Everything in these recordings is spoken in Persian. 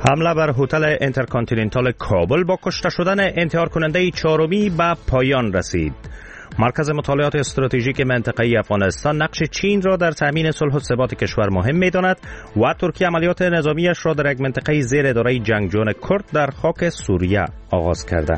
حمله بر هتل اینترکانتیننتال کابل با کشته شدن انتحار کننده چهارمی به پایان رسید. مرکز مطالعات استراتژیک منطقه‌ای افغانستان نقش چین را در تامین صلح و ثبات کشور مهم می‌داند و ترکیه عملیات نظامیش را در یک منطقه زیر اداره جنگجویان کرد در خاک سوریه آغاز کرده.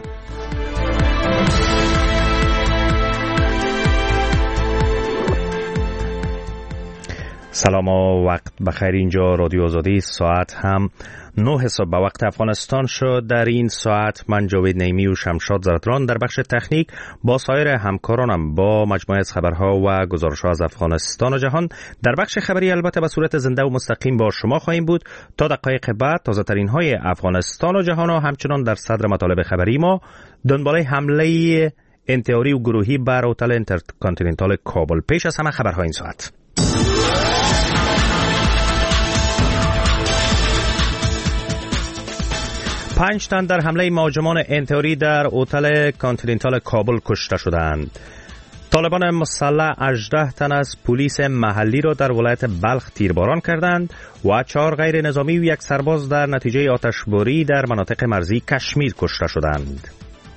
سلام و وقت بخیر. اینجا رادیو آزادی، ساعت هم 9 صبح به وقت افغانستان شد. در این ساعت من جاوید نعیمی و شمشاد زرتران در بخش تکنیک با سایر همکارانم با مجموعه از خبرها و گزارش‌ها از افغانستان و جهان در بخش خبری البته به صورت زنده و مستقیم با شما خواهیم بود تا دقایق بعد. تازه ترین های افغانستان و جهان و همچنان در صدر مطالب خبری ما دنباله حمله انتحاری و گروهی بر هتل اینترکانتیننتال کابل. پیش از همه خبرهای این ساعت. 5 تن در حمله مهاجمان انتحاری در هتل کانتیننتال کابل کشته شدند. طالبان مسلح 18 تن از پلیس محلی را در ولایت بلخ تیرباران کردند و 4 غیر نظامی و 1 سرباز در نتیجه آتشباری در مناطق مرزی کشمیر کشته شدند.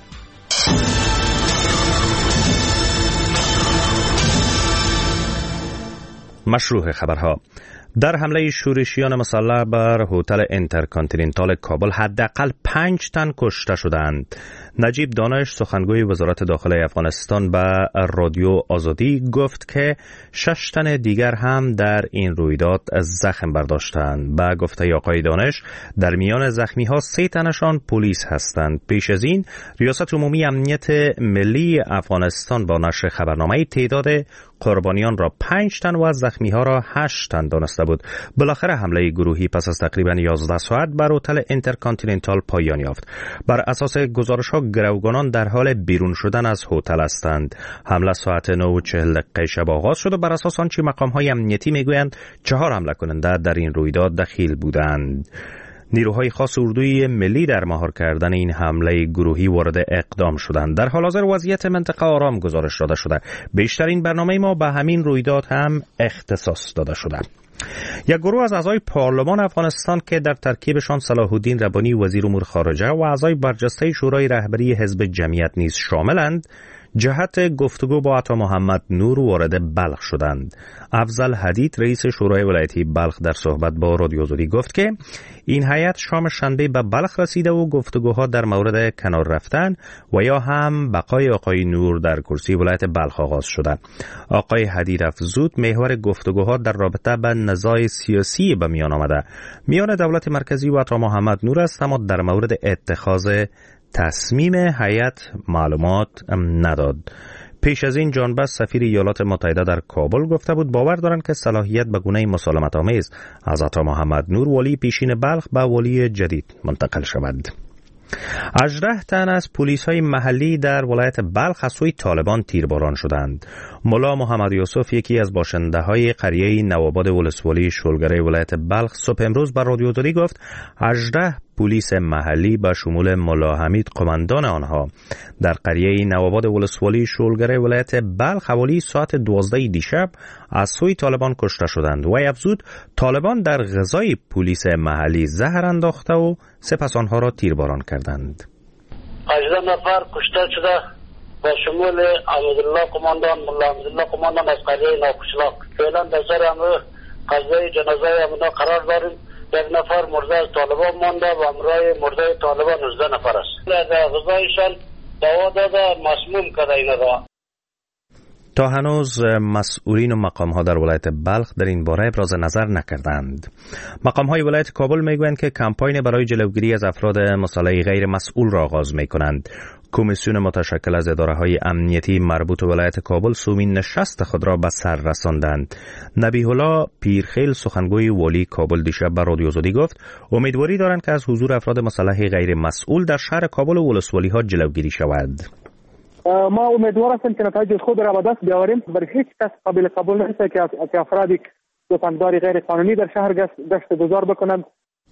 مشروع خبرها. در حمله شورشیان مسلح بر هتل اینترکانتیننتال کابل حداقل 5 تن کشته شدند. نجیب دانش سخنگوی وزارت داخله افغانستان به رادیو آزادی گفت که 6 تن دیگر هم در این رویداد زخم برداشتند. به گفته آقای دانش در میان زخمی ها 3 تنشان پلیس هستند. پیش از این ریاست عمومی امنیت ملی افغانستان با نشر خبرنامه تعداد قربانیان را 5 تن و زخمی ها را 8 تن دانسته بود. بالاخره حمله گروهی پس از تقریبا 11 ساعت بر هتل اینترکانتیننتال پایان یافت. بر اساس گزارش‌ها گروگانان در حال بیرون شدن از هتل هستند. حمله ساعت 9:40 شب آغاز شد و بر اساس آنچه مقام‌های امنیتی میگویند 4 حمله کننده در این رویداد دخیل بودند. نیروهای خاص اردوی ملی در مهار کردن این حمله گروهی وارد اقدام شدند. در حال حاضر وضعیت منطقه آرام گزارش داده شده. بیشترین برنامه ما به همین رویداد هم اختصاص داده شده. یک گروه از اعضای پارلمان افغانستان که در ترکیبشان صلاح الدین ربانی وزیر امور خارجه و اعضای برجسته شورای رهبری حزب جمعیت نیز شاملند، جهت گفتگو با عطا محمد نور وارد بلخ شدند. افضل حدید رئیس شورای ولایتی بلخ در صحبت با رادیو آزادی گفت که این هیئت شام شنبه به بلخ رسیده و گفتگوها در مورد کنار رفتن و یا هم بقای آقای نور در کرسی ولایت بلخ آغاز شده. آقای حدید افزود محور گفتگوها در رابطه با نزاع سیاسی به میان آمده میان دولت مرکزی و عطا محمد نور است، اما در مورد اتخاذ تصمیم هیئت معلومات نداد. پیش از این جانباز سفیر ایالات متحده در کابل گفته بود باور دارند که صلاحیت به گونه مسالمت آمیز از عطا محمد نور ولی پیشین بلخ به ولی جدید منتقل شود. 18 تن از پلیس های محلی در ولایت بلخ از سوی طالبان تیرباران شدند. ملا محمد یوسف یکی از باشنده های قریه نوآباد ولسوالی شلگره ولایت بلخ صبح امروز بر رادیو آزادی گفت 18 پلیس محلی به شمول ملا حمید قماندان آنها در قریه نوآباد ولسوالی شلگره ولایت بلخ حوالی ساعت 12 دیشب از سوی طالبان کشته شدند. و افزود طالبان در غذای پلیس محلی زهر انداخته و سپس آنها را تیرباران کردند. 18 نفر کشته شده با شمول احمدالله قماندان، ملا احمدالله قماندان از قریه ناکشلاق. فعلا در سر امر قضای جنازه امنا قرار داریم. 1 نفر مرده از طالبان مانده و امرای مرده طالبان 19 نفر است. در غذایشان دوا داده مسموم کرده اینا را. تا هنوز مسئولین و مقام‌ها در ولایت بلخ در این باره ابراز نظر نکردند. مقام‌های ولایت کابل میگویند که کمپاین برای جلوگیری از افراد مسلح غیر مسئول را آغاز می‌کنند. کمیسیون متشکل از اداره‌های امنیتی مربوط به ولایت کابل سومین نشست خود را به سر رساندند. نبیه الله پیرخیل سخنگوی والی کابل دیشب به رادیو آزادی گفت امیدواری دارند که از حضور افراد مسلح غیر مسئول در شهر کابل و ولسوالی‌ها جلوگیری شود. ما امیدوار هستیم که نتایج خود را به دست بیاوریم. برای هیچ کس قابل قبول نیست که افرادی دکانداری غیر قانونی در شهر گشت گذار بکنند.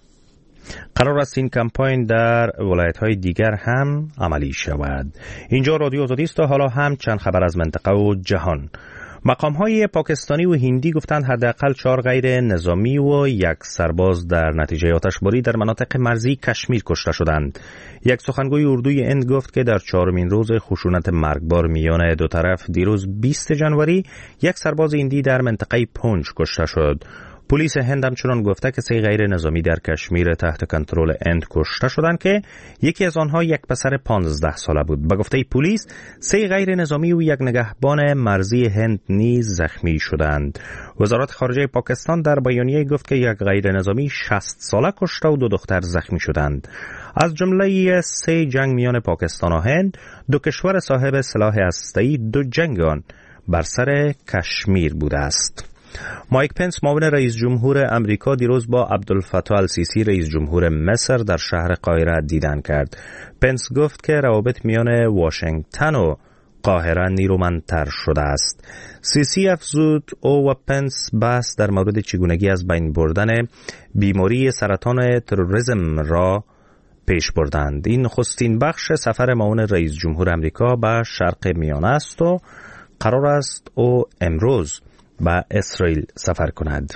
قرار است این کمپاین در ولایت‌های دیگر هم عملی شود. اینجا رادیو آزادی است و حالا هم چند خبر از منطقه و جهان. مقام‌های پاکستانی و هندی گفتند حداقل 4 غیر نظامی و 1 سرباز در نتیجه آتشباری در مناطق مرزی کشمیر کشته شدند. یک سخنگوی اردوی هند گفت که در 4مین روز خشونت مرگبار میان دو طرف دیروز 20 جنوری 1 سرباز هندی در منطقه پونچ کشته شد. پلیس هند همچنان گفته که 3 غیر نظامی در کشمیر تحت کنترل هند کشته شدند که یکی از آنها 1 پسر 15 ساله بود. به گفته پلیس 3 غیر نظامی و 1 نگهبان مرزی هند نیز زخمی شدند. وزارت خارجه پاکستان در بیانیه گفت که 1 غیر نظامی 60 ساله کشته و 2 دختر زخمی شدند. از جمله 3 جنگ میان پاکستان و هند، 2 کشور صاحب سلاح هسته‌ای 2 جنگ آن بر سر کشمیر بوده است. مایک پنس معاون رئیس جمهور امریکا دیروز با عبدالفتاح السیسی رئیس جمهور مصر در شهر قاهره دیدن کرد. پنس گفت که روابط میان واشنگتن و قاهره نیرومندتر شده است. سیسی افزود او و پنس بحث در مورد چگونگی از بین بردن بیماری سرطان تروریسم را پیش بردند. این نخستین بخش سفر معاون رئیس جمهور امریکا به شرق میانه است و قرار است او امروز به اسرائیل سفر کند.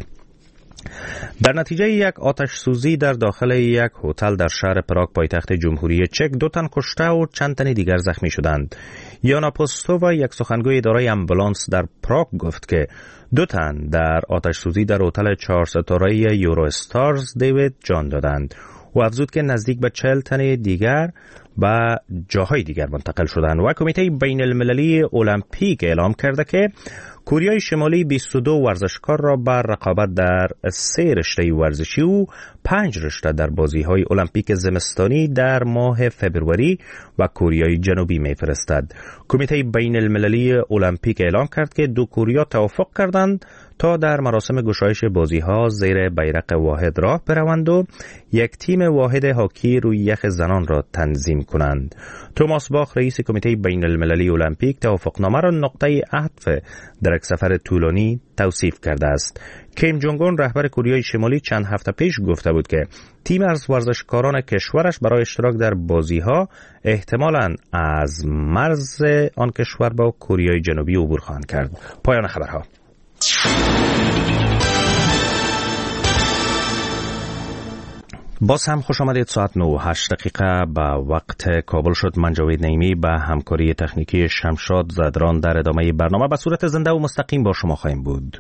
در نتیجه 1 آتش سوزی در داخل 1 هتل در شهر پراگ پایتخت جمهوری چک 2 تن کشته و چند تن دیگر زخمی شدند. یانا پوستووا یک سخنگوی اداره امبولانس در پراگ گفت که 2 تن در آتش سوزی در هتل 4 ستاره یورو استارز دیوید جان دادند. و افزود که نزدیک به 40 تن دیگر به جاهای دیگر منتقل شدند. و کمیته بین المللی المپیک اعلام کرده که کره شمالی 22 ورزشکار را بر رقابت در 3 رشته ورزشی و 5 رشته در بازی‌های المپیک زمستانی در ماه فبروری و کره جنوبی می‌فرستد. کمیته بین المللی المپیک اعلام کرد که 2 کره توافق کردند تا در مراسم گشایش بازی‌ها زیر بیرق واحد راه بروند و 1 تیم واحد هاکی روی یخ زنان را تنظیم کنند. توماس باخ رئیس کمیته بین المللی المپیک توافقنامه را نقطه عطف در یک سفر طولانی توصیف کرده است. کیم جونگ اون رهبر کره شمالی چند هفته پیش گفته بود که تیم از ورزشکاران کشورش برای اشتراک در بازی‌ها احتمالاً از مرز آن کشور با کره جنوبی عبور خواهند کرد. پایان خبرها. باز هم خوش آمدید. ساعت 9:08 به وقت کابل شد. من جاوید نعیمی به همکاری تکنیکی شمشاد زدران در ادامه برنامه به صورت زنده و مستقیم با شما خواهیم بود.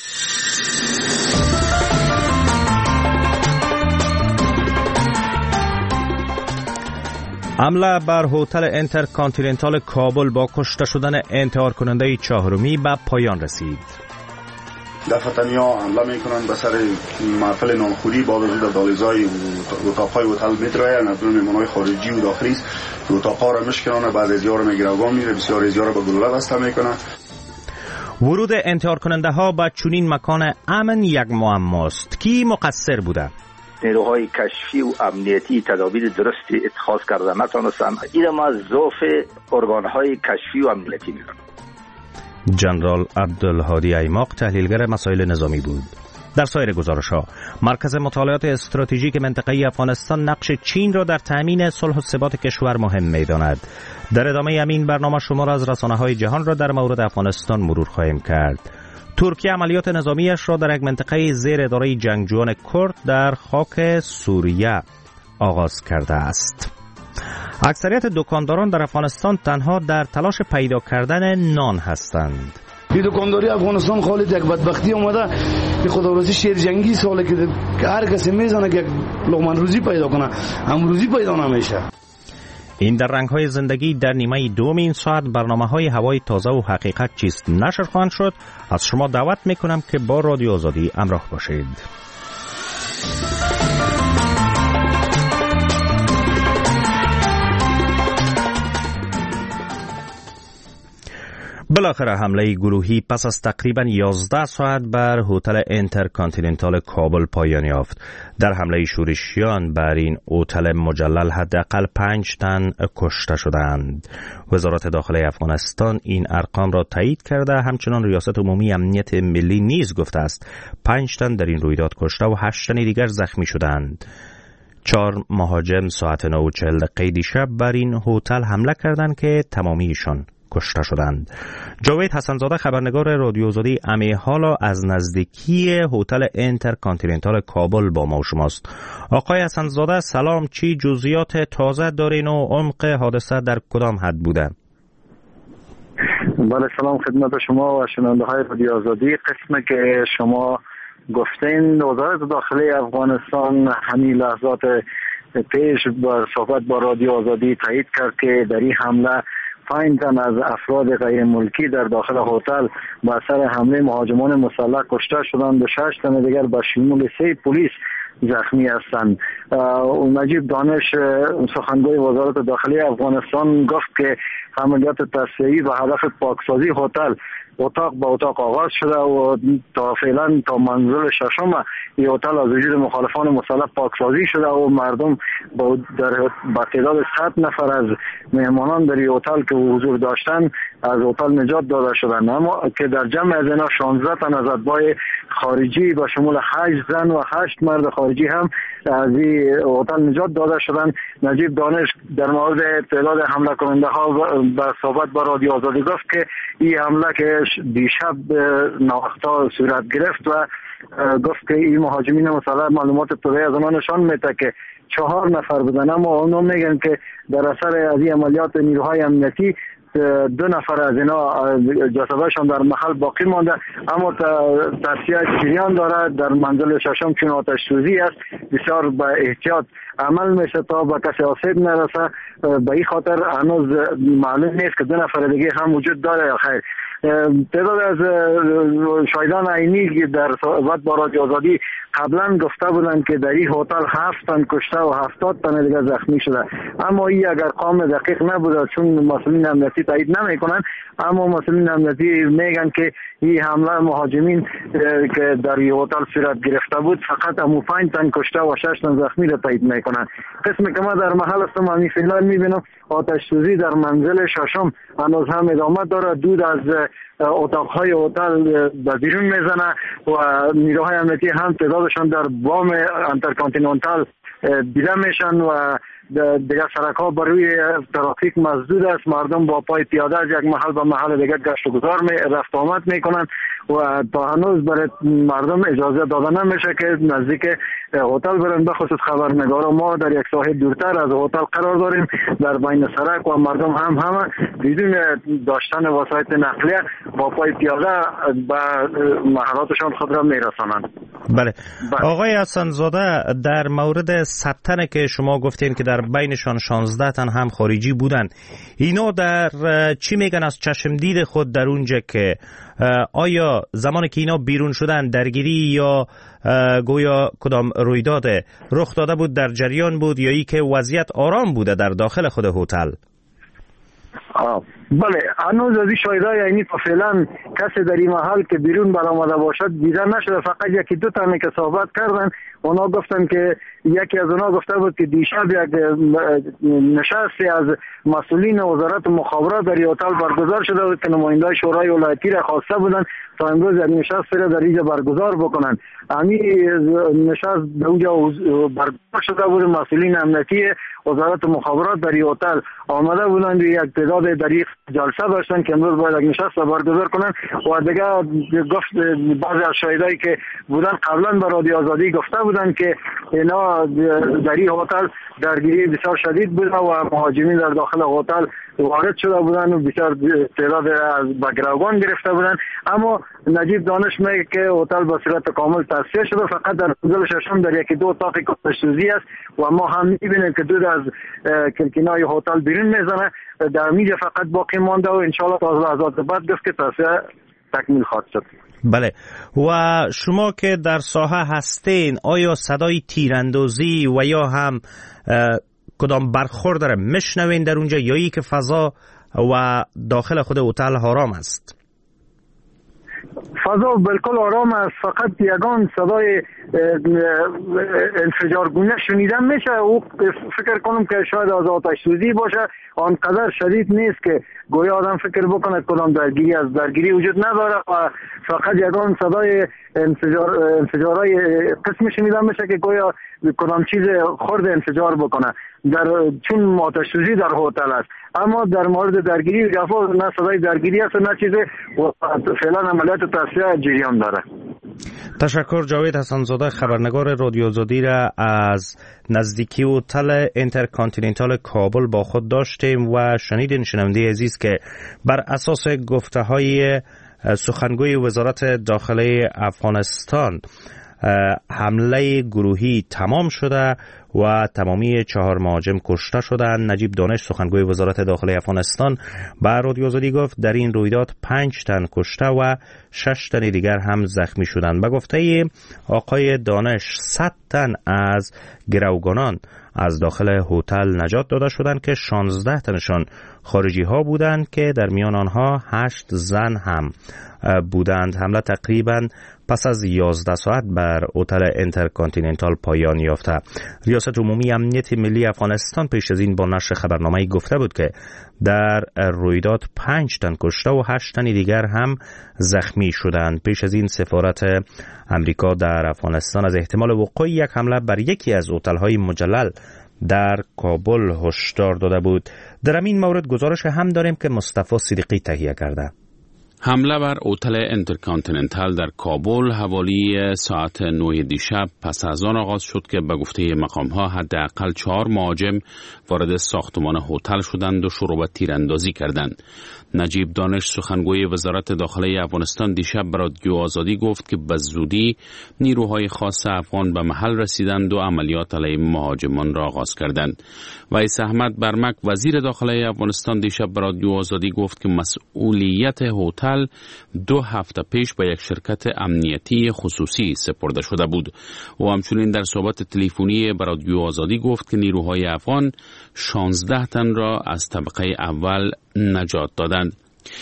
حمله بر هتل انترکانتیننتال کابل با کشته شدن انتحار کننده 4می به پایان رسید. دفتریا حمله میکنند به سر محفل نانخوری، بعد از در دالیزای اتاقهای هتل میترایند، از اون مهمانهای خارجی و داخلی است که اتاقها را میشکنند، بعد از یار میگیرگان میره، بسیار از یار به گلوله بسته میکنه. ورود انتحار کننده ها به چنین مکان امن یک معماست. کی مقصر بوده؟ نیروهای کشفی و امنیتی تدابیر درستی اتخاذ کرده نتونستند. این ما ضعف ارگانهای کشفی و امنیتی میگن. جنرال عبدالهادی ایماق تحلیلگر مسائل نظامی بود. در سایر گزارش‌ها مرکز مطالعات استراتژیک منطقه‌ای افغانستان نقش چین را در تأمین صلح و ثبات کشور مهم می‌داند. در ادامه همین برنامه شمار از رسانه‌های جهان را در مورد افغانستان مرور خواهیم کرد. ترکیه عملیات نظامیش را در یک منطقه زیر اداره جنگجویان کرد در خاک سوریه آغاز کرده است. اکثریت دکانداران در افغانستان تنها در تلاش پیدا کردن نان هستند. این دکانداری افغانستان خالد یک بدبختی اومده. به خداوندی شیر جنگی ساله که هر کسی میزنه که لقمه روزی پیدا کنه، هم روزی پیدا نمیشه. این در رنگ‌های زندگی در نیمه دوم این ساعت برنامه‌های هوای تازه و حقیقت چیست نشر خواهند شد. از شما دعوت میکنم که با رادیو آزادی همراه باشید. بالاخره حمله گروهی پس از تقریباً 11 ساعت بر هتل انترکانتیننتال کابل پایان یافت. در حمله شورشیان بر این هتل مجلل حداقل 5 تن کشته شدند. وزارت داخله افغانستان این ارقام را تایید کرده. همچنان ریاست عمومی امنیت ملی نیز گفته است 5 تن در این رویداد کشته و 8 تن دیگر زخمی شدند. 4 مهاجم ساعت 9:40 دیشب بر این هتل حمله کردند که تمامیشان کشته شدند. جاوید حسنزاده خبرنگار رادیو آزادی امی حالا از نزدیکی هتل اینترکانتیننتال کابل با ما و شماست. آقای حسنزاده سلام، چی جزئیات تازه دارین و عمق حادثه در کدام حد بوده؟ بله سلام خدمت شما و شنونده های رادیو آزادی. قسمی که شما گفتین، وزارت داخلی افغانستان همین لحظات پیش با صحبت با رادیو آزادی تایید کرد که در این حمله 5 تن از افراد غیر ملکی در داخل هتل با اثر حمله مهاجمان مسلح کشته شدند و 6 تن دیگر با شمول 3 پلیس زخمی هستند. نجیب دانش سخنگوی وزارت داخلی افغانستان گفت که عملیات تصفیه‌ای و هدف پاکسازی هتل اتاق به اتاق آغاز شده و تا فعلا تا منزل ششم این هتل از وجود مخالفان مسلح پاکسازی شده و مردم با تعداد 100 نفر از مهمانان در این هتل که حضور داشتن از هتل نجات داده شدند، اما که در جمع از اینا 16 تن از اتباع خارجی با شمول 8 زن و 8 مرد خارجی هم از این هتل نجات داده شدند. نجیب دانش در مورد تعداد حمله کننده ها با صحبت با رادیو آزادی گفت که این حمله که دیشب ناوختا صورت گرفت و گفت که این مهاجمین مسلح معلومات ابتدایی از آنها نشان میده که 4 نفر بودن، اما اونا میگن که در اثر از این عملیات نیروهای امنیتی 2 نفر از اینا جسدشان در محل باقی مانده، اما تصفیه جریان داره. در منزل ششم چون آتش سوزی است بسیار با احتیاط عمل میشه تا به کسی آسیب نرسه. به این خاطر هنوز معلوم نیست که 2 نفر دیگه هم وجود داره یا خیر. تعداد از شاهدان عینی در صحبت با رادیو آزادی قبلا گفته بودند که در این هتل 7 تن کشته و 70 تن دیگه زخمی شده، اما این اگر قام دقیق نبوده چون مسئولین امنیتی تایید نمیکنن، اما مسئولین امنیتی میگن که این حمله مهاجمین که در این هتل صورت گرفته بود فقط همو 5 تن کشته و 6 تن زخمی را تایید میکنن. قسمی که ما در محل هستم همین فعلا میبینم آتش سوزی در منزل ششم هنوز هم ادامه داره. دود از اتاقهای هتل به بیرون میزنه و نیروهای امنیتی هم تعدادشان در بام اینترکانتیننتال دیده میشن و دیگر سرک‌ها بر روی ترافیک مسدود است. مردم با پای پیاده از یک محل به محل دیگر گشت و گذار رفت آمد میکنن و تا هنوز برای مردم اجازه داده نمیشه که نزدیک هتل برن. به خصوص خبرنگارا ما در یک ساحه دورتر از هتل قرار داریم در بین سرک و مردم همه بدون داشتن وسایل نقلیه با پای پیاده به محلاتشان خود را میرسانند. بله آقای حسنزاده، در مورد 100 تن که شما گفتین که در بینشان 16 تن هم خارجی بودن، اینا در چی میگن از چشم دید خود در اونجا که آیا زمانی که اینا بیرون شدن درگیری یا گویا کدام رویداد رخ داده بود در جریان بود یا ای که وضعیت آرام بوده در داخل خود هتل؟ بله هنوز از این شاهدای یعنی تا فعلا کسی در این محل که بیرون برآمده باشد دیده نشده. فقط 1-2 تنه که صحبت کردن اونا گفتن که یکی از اونا گفته بود که دیشب یک نشستی از مسئولین وزارت مخابرات در هتل برگزار شده بود که نمایندای شورای ولایتی را خواسته بودن تا امروز یک نشست را در اینجا برگزار بکنن. همین نشست در اونجا برگزار شده بود. مسئولین امنیتی وزارت مخابرات در هتل آمده بودند و یک تعداد در جلسه داشتن که امروز باید یک نشست برگزار کنن و دیگه گفت بعضی از شاهدایی که بودن قبلا به رادیو آزادی گفته بودن که اینا در این هتل درگیری بسیار شدید بوده و مهاجمین در داخل هتل وارد شده بودن و بسیار تعداد از گروگان گرفته بودن. اما نجیب دانش میگه که هتل به صورت کامل تصفیه شده، فقط در منزل ششم در 1-2 اتاق آتش سوزی است و ما هم میبینیم که دود از کلکینای هتل بیرون میزنه. در میجه فقط باقی مانده و انشالله تا لحظات بعد گفت که تصفیه تکمیل خواهد شد. بله و شما که در ساحه هستین آیا صدای تیراندازی و یا هم کدام برخورد داره میشنوین در اونجا یا ای که فضا و داخل خود هتل آرام است؟ فضا بالکل آرام است، فقط یگان صدای انفجارگونه شنیده میشه. او فکر کنم که شاید از آتش سوزی باشه، آنقدر شدید نیست که گویا آدم فکر بکنه کدام درگیری وجود نداره و فقط یگان صدای انفجارهای قسم شنیده میشه که گویا کدام چیز خرد انفجار بکنه. چون آتش سوزی در هتل است، اما در مورد درگیری و جفا نه صدای درگیری است نه چیزی و فعلا عملیات تصفیه جریان داره. تشکر. جاوید حسن‌زاده خبرنگار رادیو آزادی را از نزدیکی هتل اینترکانتیننتال کابل با خود داشتیم و شنیدین شنونده عزیز که بر اساس گفته‌های سخنگوی وزارت داخلی افغانستان حمله گروهی تمام شده و تمامی 4 مهاجم کشته شدند. نجیب دانش سخنگوی وزارت داخلی افغانستان به رادیو آزادی گفت در این رویداد 5 تن کشته و 6 تن دیگر هم زخمی شدند. به گفته آقای دانش 100 تن از گروگانان از داخل هتل نجات داده شدند که 16 تنشان خارجی ها بودند که در میان آنها 8 زن هم بودند. حمله تقریبا پس از 11 ساعت بر هتل اینترکانتیننتال پایان یافته. ریاست عمومی امنیت ملی افغانستان پیش از این با نشر خبرنامه‌ای گفته بود که در رویداد 5 تن کشته و 8 تن دیگر هم زخمی شدند. پیش از این سفارت امریکا در افغانستان از احتمال وقوع یک حمله بر یکی از هتل‌های مجلل در کابل هشدار داده بود. در این مورد گزارش هم داریم که مصطفی صدیقی تهیه کرده. حمله بر هتل اینترکانتیننتال در کابل حوالی ساعت 9 دیشب پس از آن آغاز شد که به گفته مقام‌ها حداقل 4 مهاجم وارد ساختمان هتل شدند و شروع به تیراندازی کردند. نجیب دانش سخنگوی وزارت داخلی افغانستان دیشب به رادیو آزادی گفت که به زودی نیروهای خاص افغان به محل رسیدند و عملیات علیه مهاجمان را آغاز کردند. ویس احمد برمک وزیر داخلی افغانستان دیشب به رادیو آزادی گفت که مسئولیت هتل 2 هفته پیش به یک شرکت امنیتی خصوصی سپرده شده بود. و همچنین در صحبت تلفنی به رادیو آزادی گفت که نیروهای افغان 16 تن را از طبقه اول نجات دادند.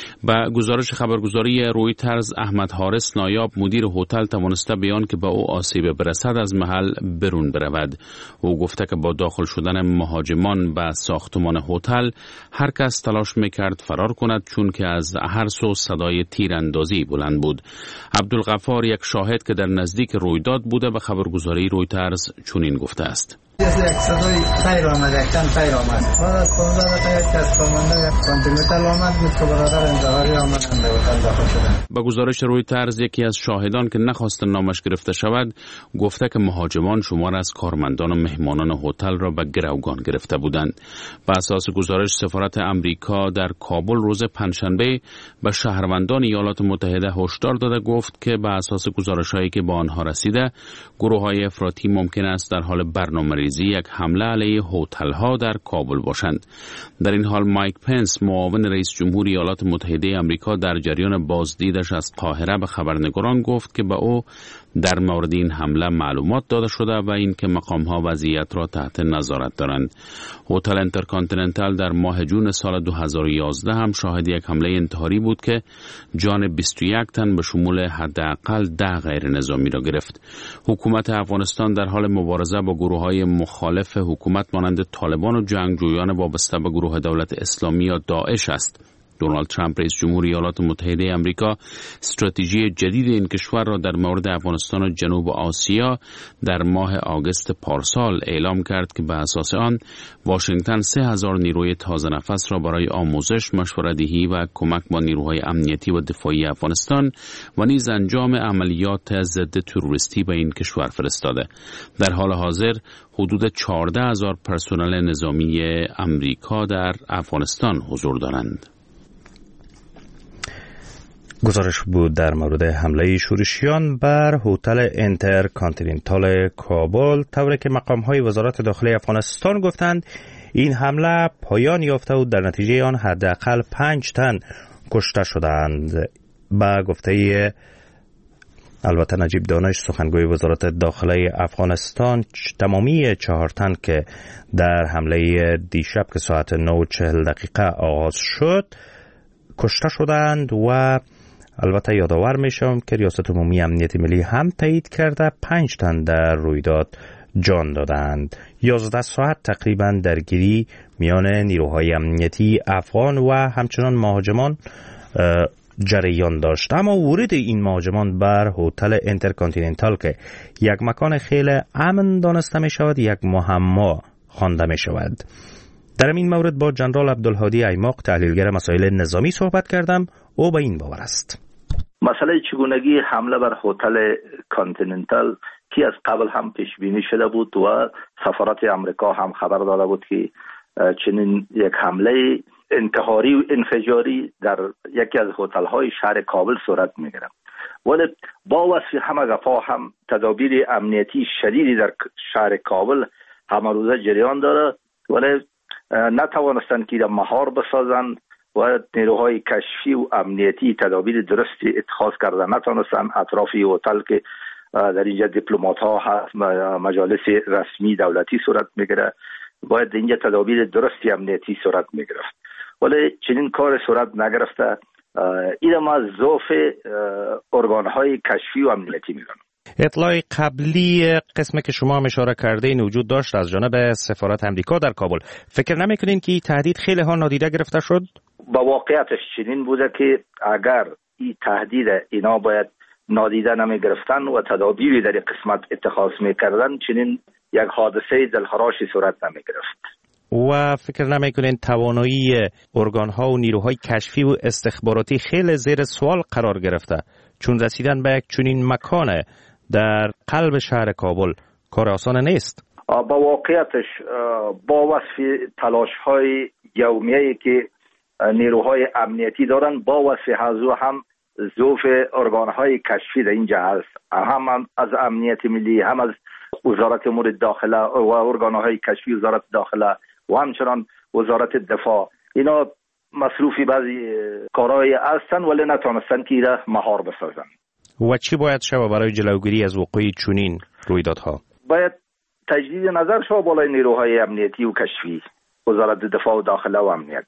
با گزارش خبرگزاری رویترز احمد حارس نایاب مدیر هتل توانسته بیان که به او آسیب برسد از محل برون برود. او گفته که با داخل شدن مهاجمان به ساختمان هتل هر کس تلاش میکرد فرار کند چون که از هر سو صدای تیراندازی بلند بود. عبدالغفار یک شاهد که در نزدیک رویداد بوده به خبرگزاری رویترز چنین گفته است. یک صدای تیر آمد، یک تن تیر آمد. بعد از 15 دقیقه یک کس کامنده یک کانتیننتال آمد بود که برادر انتظاری آمدند به هتل داخل شدند. با گزارش رویترز یکی از شاهدان که نخواست نامش گرفته شود گفته که مهاجمان شمار از کارمندان و مهمانان هتل را به گروگان گرفته بودند. بر اساس گزارش سفارت امریکا در کابل روز پنجشنبه به شهروندان ایالات متحده هشدار داده گفت که بر اساس گزارش‌هایی که به آنها رسیده گروه‌های افراطی ممکن است در حال برنامه‌ریزی یک حمله علیه هتل‌ها در کابل باشند. در این حال مایک پنس معاون رئیس جمهور ایالات متحده آمریکا در جریان بازدیدش از قاهره به خبرنگاران گفت که به او در مورد این حمله معلومات داده شده و اینکه مقام‌ها وضعیت را تحت نظارت دارند. هتل اینترکانتیننتال در ماه جون سال 2011 هم شاهد یک حمله انتحاری بود که جان 21 تن به شمول حداقل 10 غیر نظامی را گرفت. حکومت افغانستان در حال مبارزه با گروه‌های مخالف حکومت مانند طالبان و جنگجویان وابسته به گروه دولت اسلامی یا داعش است. دونالد ترامپ رئیس جمهور ایالات متحده آمریکا استراتژی جدید این کشور را در مورد افغانستان و جنوب آسیا در ماه آگوست پارسال اعلام کرد که به اساس آن واشنگتن 3000 نیروی تازه نفس را برای آموزش، مشوره‌دهی و کمک با نیروهای امنیتی و دفاعی افغانستان و نیز انجام عملیات ضد تروریستی به این کشور فرستاده. در حال حاضر حدود 14000 پرسنل نظامی آمریکا در افغانستان حضور دارند. گزارش بود در مورد حمله شورشیان بر هتل اینترکانتیننتال کابل، طوری که مقام‌های وزارت داخلی افغانستان گفتند این حمله پایان یافته و در نتیجه آن حداقل 5 تن کشته شدند. با گفته البته نجیب دانش سخنگوی وزارت داخلی افغانستان تمامی 4 تن که در حمله دیشب که ساعت 9:40 آغاز شد کشته شدند و البته یادآور میشم که ریاست عمومی امنیت ملی هم تایید کرده 5 تن در رویداد جان دادند. 11 ساعت تقریبا درگیری میان نیروهای امنیتی افغان و همچنان مهاجمان جریان داشت، اما ورود این مهاجمان بر هتل اینترکانتیننتال که یک مکان خیلی امن دانسته می شود یک معما خوانده می شود. در این مورد با جنرال عبدالهادی ایماق تحلیلگر مسائل نظامی صحبت کردم. او به این باور است. مسئله چگونگی حمله بر هتل کانتیننتال که از قبل هم پیش بینی شده بود و سفارت امریکا هم خبر داده بود که چنین یک حمله انتحاری و انفجاری در یکی از هتل‌های شهر کابل صورت می‌گیرد. ولی با وصف همه گپا هم تدابیر امنیتی شدیدی در شهر کابل همه روزه جریان داره، ولی نتوانستند که مهار بسازند و نیروهای کشفی و امنیتی تدابیر درستی اتخاذ کرده نتوانستند. اطراف هتل که در اینجا دیپلمات ها هست، مجالس رسمی دولتی صورت میگیره، باید اینجا تدابیر درستی امنیتی صورت میگرفت، ولی چنین کار صورت نگرفته. این ما ضعف ارگانهای کشفی و امنیتی میگن. اطلاع قبلی قسمی که شما هم اشاره کرده این وجود داشت از جانب سفارت امریکا در کابل. فکر نمیکنین که این تهدید خیلی ها نادیده گرفته شد؟ با واقعیتش چنین بوده که اگر این تهدید اینا باید نادیده نمی گرفتن و تدابیری در قسمت اتخاذ می کردن، چنین یک حادثه دلخراشی صورت نمی گرفت. و فکر نمی کنین توانایی ارگان ها و نیروهای کشفی و استخباراتی خیلی زیر سوال قرار گرفته، چون رسیدن به یک چنین مکان در قلب شهر کابل کار آسان نیست؟ با واقعیتش با وصف تلاش های یومیه‌ای که نیروهای امنیتی دارن، با وصف حضور هم ضعف ارگانهای کشفی در اینجا هست، هم از امنیت ملی، هم از وزارت امور داخله و ارگانهای کشفی وزارت داخله و همچنان وزارت دفاع. اینا مصروفی بعضی کارهای هستن ولی نتونستن که ایره مهار بسازن. و چی باید شود برای جلوگیری از وقوع چنین رویدادها؟ باید تجدید نظر شود بالای نیروهای امنیتی و کشفی، وزارت دفاع و داخله و امنیت.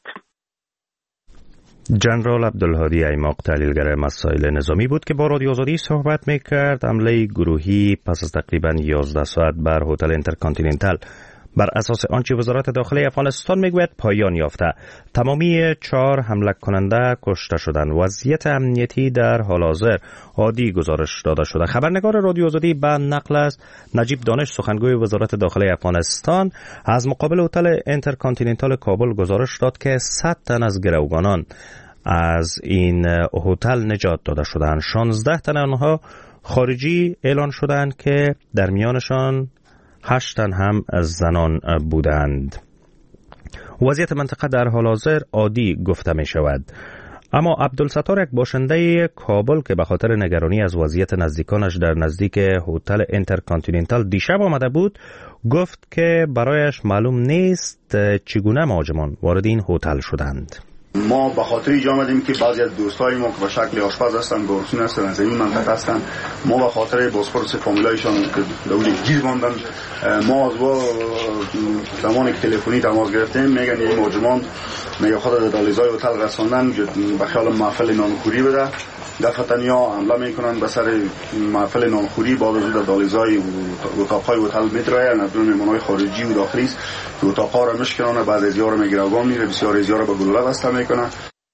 جنرال عبدالهادی ایماق تحلیلگر مسائل نظامی بود که با رادیو آزادی صحبت میکرد. حمله گروهی پس از تقریبا 11 ساعت بر هتل انترکانتیننتال بر اساس آنچه وزارت داخله افغانستان میگوید پایان یافته. تمامی 4 حمله کننده کشته شدند. وضعیت امنیتی در حال حاضر عادی گزارش داده شده. خبرنگار رادیو آزادی به نقل از نجیب دانش سخنگوی وزارت داخله افغانستان از مقابل هتل انترکانتیننتال کابل گزارش داد که 100 تن از گروگانان از این هتل نجات داده شدند. 16 تن آنها خارجی اعلان شدند که در میانشان 8 تن هم از زنان بودند. وضعیت منطقه در حال حاضر عادی گفته می شود. اما عبدالستار، یک باشنده کابل که به خاطر نگرانی از وضعیت نزدیکانش در نزدیک هتل انترکانتیننتال دیشب آمده بود، گفت که برایش معلوم نیست چگونه مهاجمان وارد این هتل شدند. ما به خاطر اینجا آمدیم که بعضی از دوستای ما که به شکل آشپز هستن، گارسون هستن، از این منطقه هستن، ما به خاطر بازپرس فامیلایشان که دولی گیر ماندن، ما از زمانی که تلفنی تماس گرفتیم میگن این مهاجمان میگه خود در دهلیزهای هتل رساندن به خیال محفل نانخوری بده. دفعتاً یا حمله میکنن به سر محفل نانخوری، بعد از در دهلیزهای اتاقهای هتل میدراین، از دور مهمانهای خارجی و داخلی است که اتاقها را میشکنن، بعد از یار میگیرگان میره، بسیار از یار به گلوله بسته میکنن.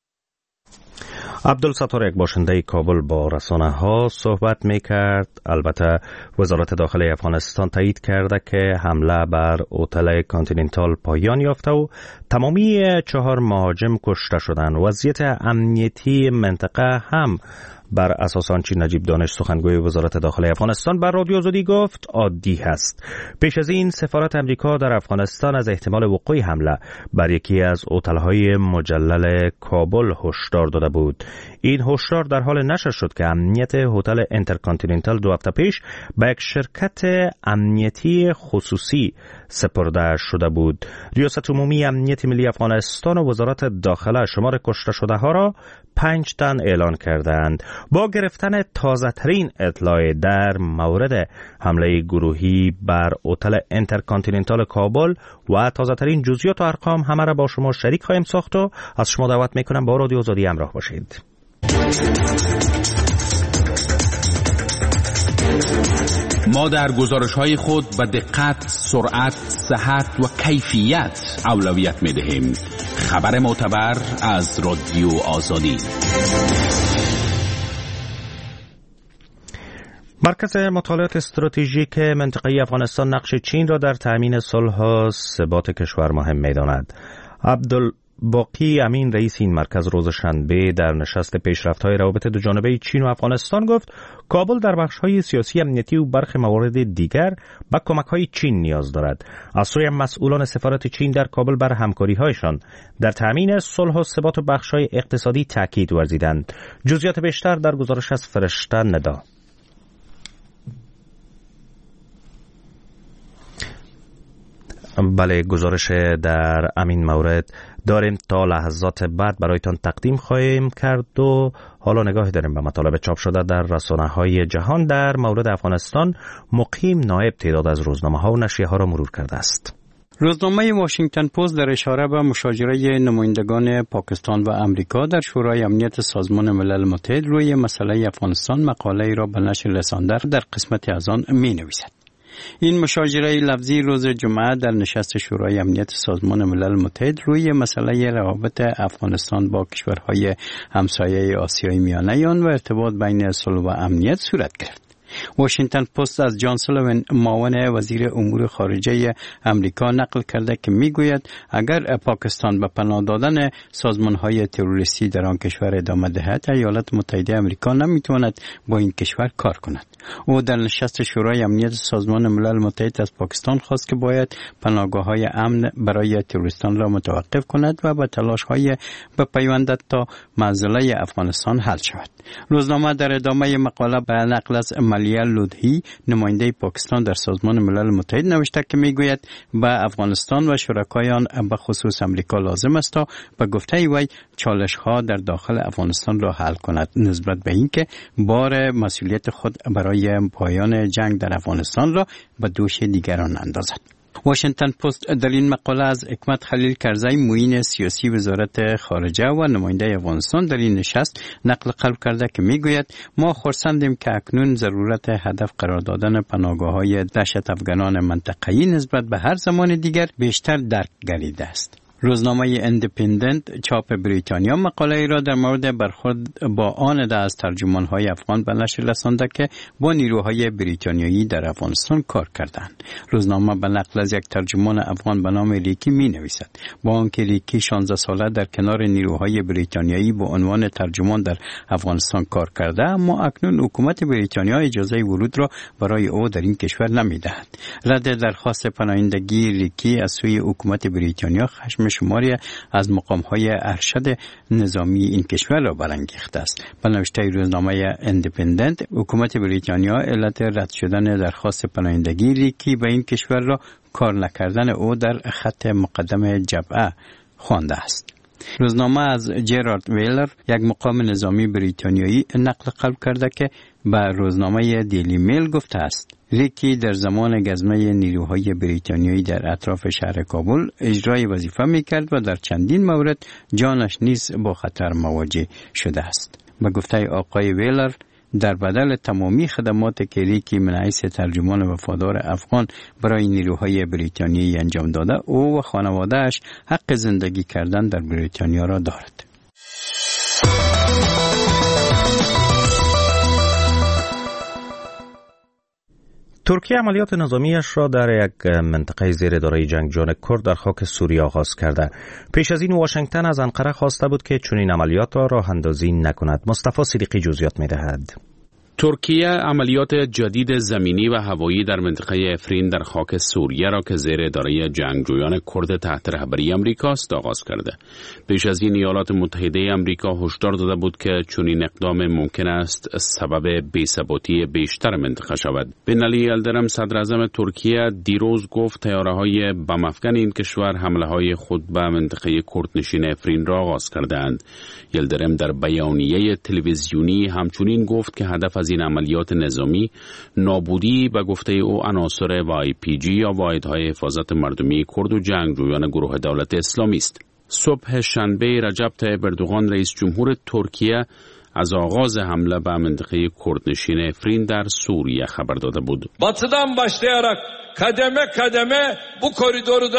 عبدالستار، یک باشنده کابل، با رسانه ها صحبت میکرد. البته وزارت داخله افغانستان تایید کرده که حمله بر هتل کانتیننتال پایان یافته و تمامی 4 مهاجم کشته شدند. وضعیت امنیتی منطقه هم بر اساس آنچه نجیب دانش سخنگوی وزارت داخله افغانستان بر رادیو آزادی گفت عادی هست. پیش از این سفارت امریکا در افغانستان از احتمال وقوع حمله بر یکی از هتل‌های مجلل کابل هشدار داده بود. این هشدار در حال نشر شد که امنیت هتل انترکانتیننتال 2 هفته پیش به یک شرکت امنیتی خصوصی سپرده شده بود. ریاست عمومی امنیت ملی افغانستان و وزارت داخله شمار کشته شده ها را 5 تن اعلان کردند. با گرفتن تازه ترین اطلاع در مورد حمله گروهی بر هتل انترکانتیننتال کابل و تازه ترین جزئیات و ارقام همه را با شما شریک خواهیم ساخت و از شما دعوت میکنم با رادیو آزادی همراه باشید. ما در گزارش‌های خود به دقت، سرعت، صحت و کیفیت اولویت می‌دهیم. خبر معتبر از رادیو آزادی. مرکز مطالعات استراتژیک منطقه‌ای افغانستان نقش چین را در تأمین صلح و ثبات کشور مهم می‌داند. عبدالباقی امین رئیس این مرکز روز شنبه در نشست پیشرفت‌های روابط دوجانبه چین و افغانستان گفت کابل در بخش‌های سیاسی امنیتی و برخی موارد دیگر به کمک‌های چین نیاز دارد. از سوی مسئولان سفارت چین در کابل بر همکاری‌هایشان در تأمین صلح و ثبات و بخش‌های اقتصادی تاکید ورزیدند. جزئیات بیشتر در گزارش از فرشته ندا. بله، گزارش در امین مورد داریم تا لحظات بعد برایتان تقدیم خواهیم کرد و حالا نگاهی داریم به مطالب چاپ شده در رسانه‌های جهان. در مورد افغانستان مقیم نایب تعداد از روزنامه‌ها و نشریه‌ها را مرور کرده است. روزنامه واشنگتن پست در اشاره به مشاجره نمایندگان پاکستان و امریکا در شورای امنیت سازمان ملل متحد روی مسئله افغانستان مقاله‌ای را به نشر رسانده در قسمت از آن می‌نویسد. این مشاجره لفظی روز جمعه در نشست شورای امنیت سازمان ملل متحد روی مسئله روابط افغانستان با کشورهای همسایه آسیای میانه آن و ارتباط بین صلح و امنیت صورت گرفت. واشنگتن پست از جان سولیوان معاون وزیر امور خارجه امریکا نقل کرده که میگوید اگر پاکستان به پناه دادن سازمان‌های تروریستی در آن کشور ادامه دهد، ایالات متحده امریکا نمیتواند با این کشور کار کند. او در نشست شورای امنیت سازمان ملل متحد از پاکستان خواست که باید پناهگاه‌های امن برای تروریستان را متوقف کند و به تلاش‌های بپیوندد تا معضله افغانستان حل شود. روزنامه در ادامه مقاله به نقل از مالیا لودهی نماینده پاکستان در سازمان ملل متحد نوشته که میگوید به افغانستان و شرکای آن به خصوص امریکا لازم است تا به گفته وی چالش‌ها در داخل افغانستان را حل کند نسبت به اینکه بار مسئولیت خود برای پایان جنگ در افغانستان را به دوش دیگران اندازد. واشنگتن پست در این مقاله از حکمت خلیل کرزی معین سیاسی وزارت خارجه و نماینده افغانستان در این نشست نقل قول کرده که میگوید ما خرسندیم که اکنون ضرورت هدف قرار دادن پناهگاه‌های دهشت افغانان منطقه‌ای نسبت به هر زمان دیگر بیشتر درک گردیده است. روزنامه اندیپندنت چاپ بریتانیا مقاله‌ای را در مورد برخورد با آن از ترجمان‌های افغان به نشر رسانده که با نیروهای بریتانیایی در افغانستان کار کردند. روزنامه به نقل از یک ترجمان افغان به نام ریکی می‌نویسد با آنکه ریکی 16 ساله در کنار نیروهای بریتانیایی با عنوان ترجمان در افغانستان کار کرده، اما اکنون حکومت بریتانیا اجازه ورود را برای او در این کشور نمی‌دهد. رد درخواست پناهندگی ریکی از سوی حکومت بریتانیا خشم شماری از مقام‌های ارشد نظامی این کشور را برانگیخته است. به نوشته روزنامه اندیپندنت، حکومت بریتانیا علت رد شدن درخواست پناهندگی ریکی به این کشور را کار نکردن او در خط مقدم جبهه خوانده است. روزنامه از جرارد ویلر یک مقام نظامی بریتانیایی نقل قول کرده که به روزنامه دیلی میل گفته است ریکی در زمان گزمه نیروهای بریتانیایی در اطراف شهر کابل اجرای وظیفه میکرد و در چندین مورد جانش نیز با خطر مواجه شده است. به گفته آقای ویلر، در بدل تمامی خدمات که ریکی من حیث ترجمان وفادار افغان برای نیروهای بریتانیایی انجام داده، او و خانواده‌اش حق زندگی کردن در بریتانیا را دارد. ترکیه عملیات نظامیش را در یک منطقه زیر اداره جنگجویان کرد در خاک سوریه آغاز کرده. پیش از این واشنگتن از انقره خواسته بود که چنین عملیات را راه اندازی نکند. مصطفی صدیقی جزئیات می‌دهد. ترکیه عملیات جدید زمینی و هوایی در منطقه افرین در خاک سوریه را که زیر اداره جنگجویان کرد تحت رهبری امریکاست آغاز کرده. پیش از این ایالات متحده امریکا هشدار داده بود که چنین اقدام ممکن است سبب بی‌ثباتی بیشتر منطقه شود. بنالی یلدرم صدراعظم ترکیه دیروز گفت طیاره‌های بم افکن این کشور حمله‌های خود به منطقه کردنشین افرین را آغاز کردند. یلدرم در بیانیه تلویزیونی همچنین گفت که هدف از این عملیات نظامی نابودی به گفته او عناصر YPG یا واحدهای حفاظت مردمی کرد و جنگجویان گروه دولت اسلامی است. صبح شنبه رجب طیب اردوغان رئیس جمهور ترکیه از آغاز حمله به منطقه کردنشین افرین در سوریه خبر داده بود. Batıdan başlayarak kademe kademe bu koridoru da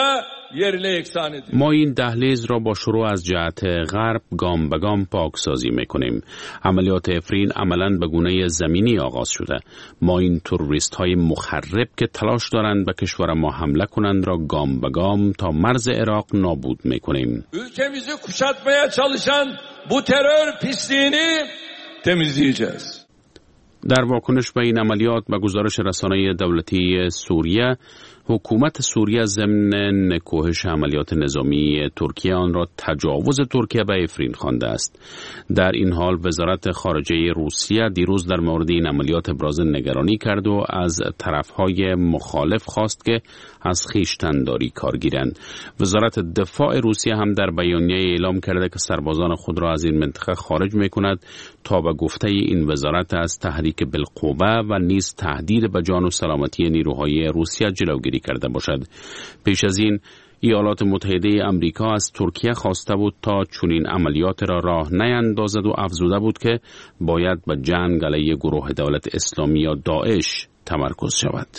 ما این دهلیز را با شروع از جهت غرب گام به گام پاکسازی میکنیم. عملیات افرین عملاً به گونه زمینی آغاز شده. ما این تروریست های مخرب که تلاش دارند به کشور ما حمله کنند را گام به گام تا مرز عراق نابود میکنیم. ülkemizi kuşatmaya çalışan bu terör pisliğini temizleyeceğiz. در واکنش به این عملیات به گزارش رسانه دولتی سوریه، حکومت سوریه ضمن نکوهش عملیات نظامی ترکیه آن را تجاوز ترکیه به افرین خوانده است. در این حال وزارت خارجه روسیه دیروز در مورد این عملیات ابراز نگرانی کرد و از طرفهای مخالف خواست که از خویشتن‌داری کار گیرند. وزارت دفاع روسیه هم در بیانیه اعلام کرده که سربازان خود را از این منطقه خارج می‌کند تا به گفته این وزارت از تحریک بالقوه و نیز تهدید به جان و سلامتی نیروهای روسیه جلوگیری کرده باشد. پیش از این ایالات متحده آمریکا از ترکیه خواسته بود تا چنین عملیات را راه نیندازد و افزوده بود که باید به جنگ علیه گروه دولت اسلامی یا داعش تمرکز شود.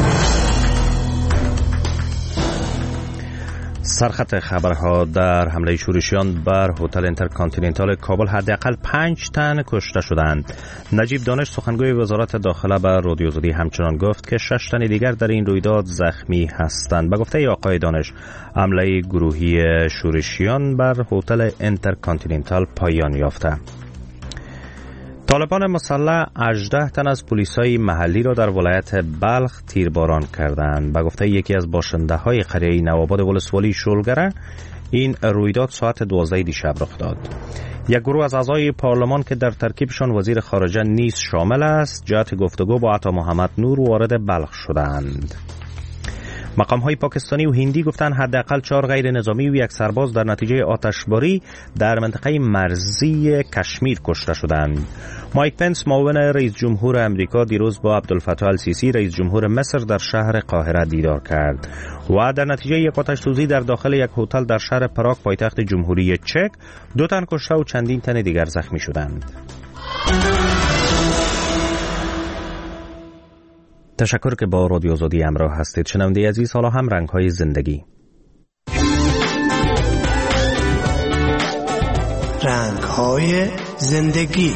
سرخط خبرها: در حمله شورشیان بر هتل اینترکانتیننتال کابل حداقل 5 تن کشته شدند. نجیب دانش سخنگوی وزارت داخله به رادیو آزادی همچنان گفت که 6 تن دیگر در این رویداد زخمی هستند. به گفته آقای دانش، حمله گروهی شورشیان بر هتل اینترکانتیننتال پایان یافته. طالبان مسلح 18 تن از پلیسای محلی را در ولایت بلخ تیرباران کردند. به گفته یکی از باشنده‌های قریه نوآباد ولسوالی شلگره، این رویداد ساعت 12 دیشب رخ داد. یک گروه از اعضای پارلمان که در ترکیبشان وزیر خارجه نیز شامل است، جهت گفتگو با عطا محمد نور وارد بلخ شدند. مقام‌های پاکستانی و هندی گفتند حداقل 4 غیر نظامی و 1 سرباز در نتیجه آتشباری در منطقه مرزی کشمیر کشته شدند. مایک پنس معاون رئیس جمهور امریکا دیروز با عبدالفتاح السیسی رئیس جمهور مصر در شهر قاهره دیدار کرد و در نتیجه یک آتش‌سوزی در داخل یک هتل در شهر پراگ پایتخت جمهوری چک 2 تن کشته و چندین تن دیگر زخمی شدند. تشکر که با رادیو آزادی همراه هستید. شنونده عزیز، حالا هم رنگ‌های زندگی. رنگ‌های زندگی.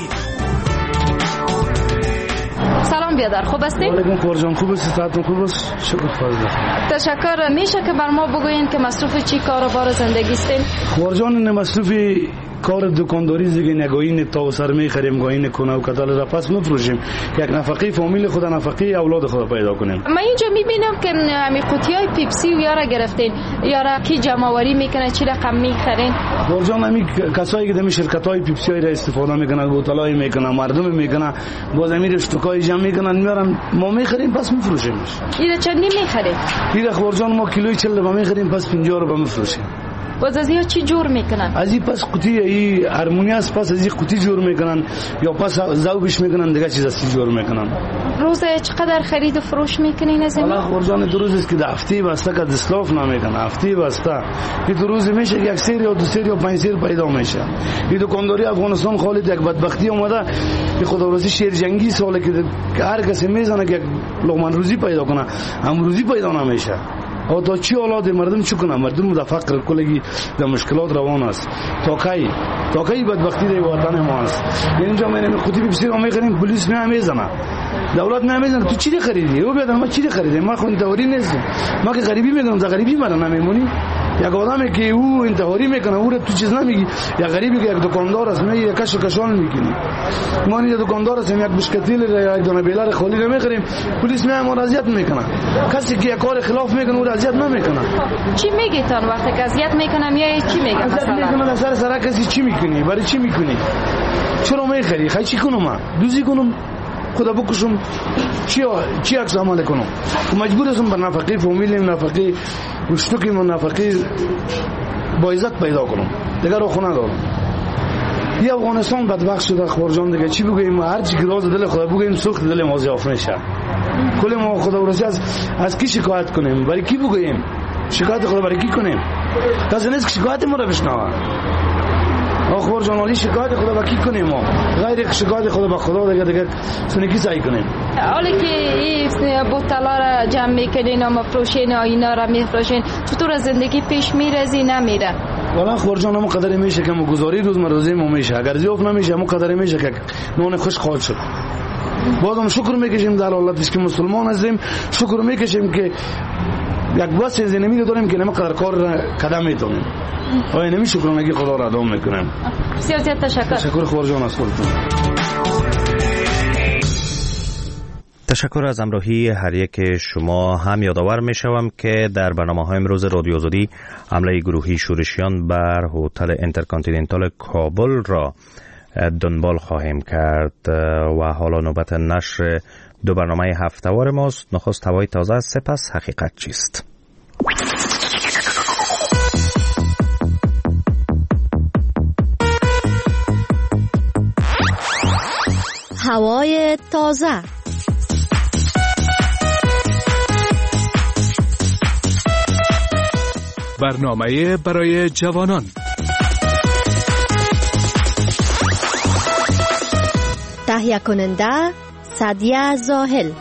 سلام بیادر، خوب هستید؟ علیکم فرجان، خوب هستید؟ صحتتون خوب است؟ شکر خدا. تشکر. میشه که بر ما بگوین که مصروف چی کاروبار زندگی هستید؟ فرجان مصروف کار دکانداری زگی نگاهی تا سر میخریم گاهی کنه و کدال را پس میفروشیم که یک نفقه فامیل خود نفقه اولاد خود پیدا کنیم. من اینجا میبینم که همین قوطیای پیپسی و یارا گرفتین، یارا کی جمع آوری میکنه، چی رقم میخرین؟ فرجان همین کسایی که دم شرکت‌های پیپسی را استفاده میکنن، بوتلای میکنن، مردم میکنن، باز امیر اشتکای جمع میکنن، میارن ما میخریم پس میفروشیمش. اینا چندی میخرید؟ اینا فرجان ما کیلوی 40 روپیه میخریم پس 50 روپیه میفروشیم. باز از یا چی جور میکنن؟ از این پس قوطی ای هارمونی است، پس از این قوطی جور میکنن یا پس ذوبش میکنن، دیگه چیز از جور میکنن. روزه چقدر خرید و فروش میکنین از این؟ الله خورجان دو روز است که هفته بسته که دسلاف نمیکنه، هفته بسته که دو روز میشه یک سری یا 2 سری یا 5 سری پیدا میشه. این دکانداری افغانستان خالد یک بدبختی اومده که خداوندی شیر جنگی ساله که هر کسی میزنه که لقمه روزی پیدا کنه، هم روزی پیدا نمیشه. او تا چی اولاد مردم چی کنه؟ مردم در فقر کلگی در مشکلات روان است. تا کی بدبختی در وطن ما است. اینجا من خودی بسیار میخریم، پلیس میزنه، دولت میزنه. تو چی خریدی؟ او بیادر ما چی خریدیم؟ ما خود انتحاری نیستیم. ما که غریبی میکنم، در غریبی مرا نمیمونی. یک آدمی که او انتحاری میکنه، او تو چیز نمیگی. یا غریبی که یک دکاندار است، میگه یک کشان میکنی. ما یک دکاندار است، یک بشکتیل یا یک دانه بیلر خالی نمیخریم، پلیس میام اذیت میکنه. کسی که کار خلاف میکنه او اذیت نمیکنه. چی میگی تان وقتی که اذیت میکنم یا چی میگم مثلا؟ من سر کسی چی میکنی؟ برای چی میکنی؟ چرا میخری؟ خیلی چی کنم؟ دوزی کنم؟ خدا بکشم؟ چی عکس عمل کنم؟ مجبور هستم بر نفقه فامیل، نفقه گوشتکی من، نفقه با عزت پیدا کنم. دیگه رو خونه دارم. یه افغانستان بدبخت شده خورجان، دیگه چی بگویم؟ هر چی که راز دل خدا بگویم سوخت دل ما ضعف میشه. کل ما خدا ورسی از کی شکایت کنیم؟ برای کی بگویم؟ شکایت خدا برای کی کنیم؟ کسی نیست که شکایت ما رو بشنوه. اخبار جورنالی شکایت خدا با کی کنیم ما؟ غیر شکایت خدا با خدا دیگه سنگی سعی کنیم. حالا که این بوتلا را جمع میکنین و مفروشین و اینا را میفروشین، چطور زندگی پیش میره نمیره؟ والا اخبار جان همون قدر میشه که گزاری روزمره ما میشه، اگر زیاد نمیشه همون قدر میشه که نون خوش خال شد. بازم شکر میکشیم در حالتی که مسلمان هستیم، شکر میکشیم که یک بس زمینی داریم که نمیقدر کار قدم میتونیم. آیا نمی شکرانگی خدا را ادام میکنیم. بسیار تشکر. تشکر اخبار جان از خودتون. تشکر از همراهی هر یک شما. هم یادآور می شوم که در برنامه‌های امروز رادیو آزادی حمله گروهی شورشیان بر هتل اینترکانتیننتال کابل را دنبال خواهیم کرد و حالا نوبت نشر دو برنامه هفته‌وار ماست. نخست هوای تازه، سپس حقیقت چیست. هوای تازه. برنامه برای جوانان. تهیه کننده سعدیه زاهل.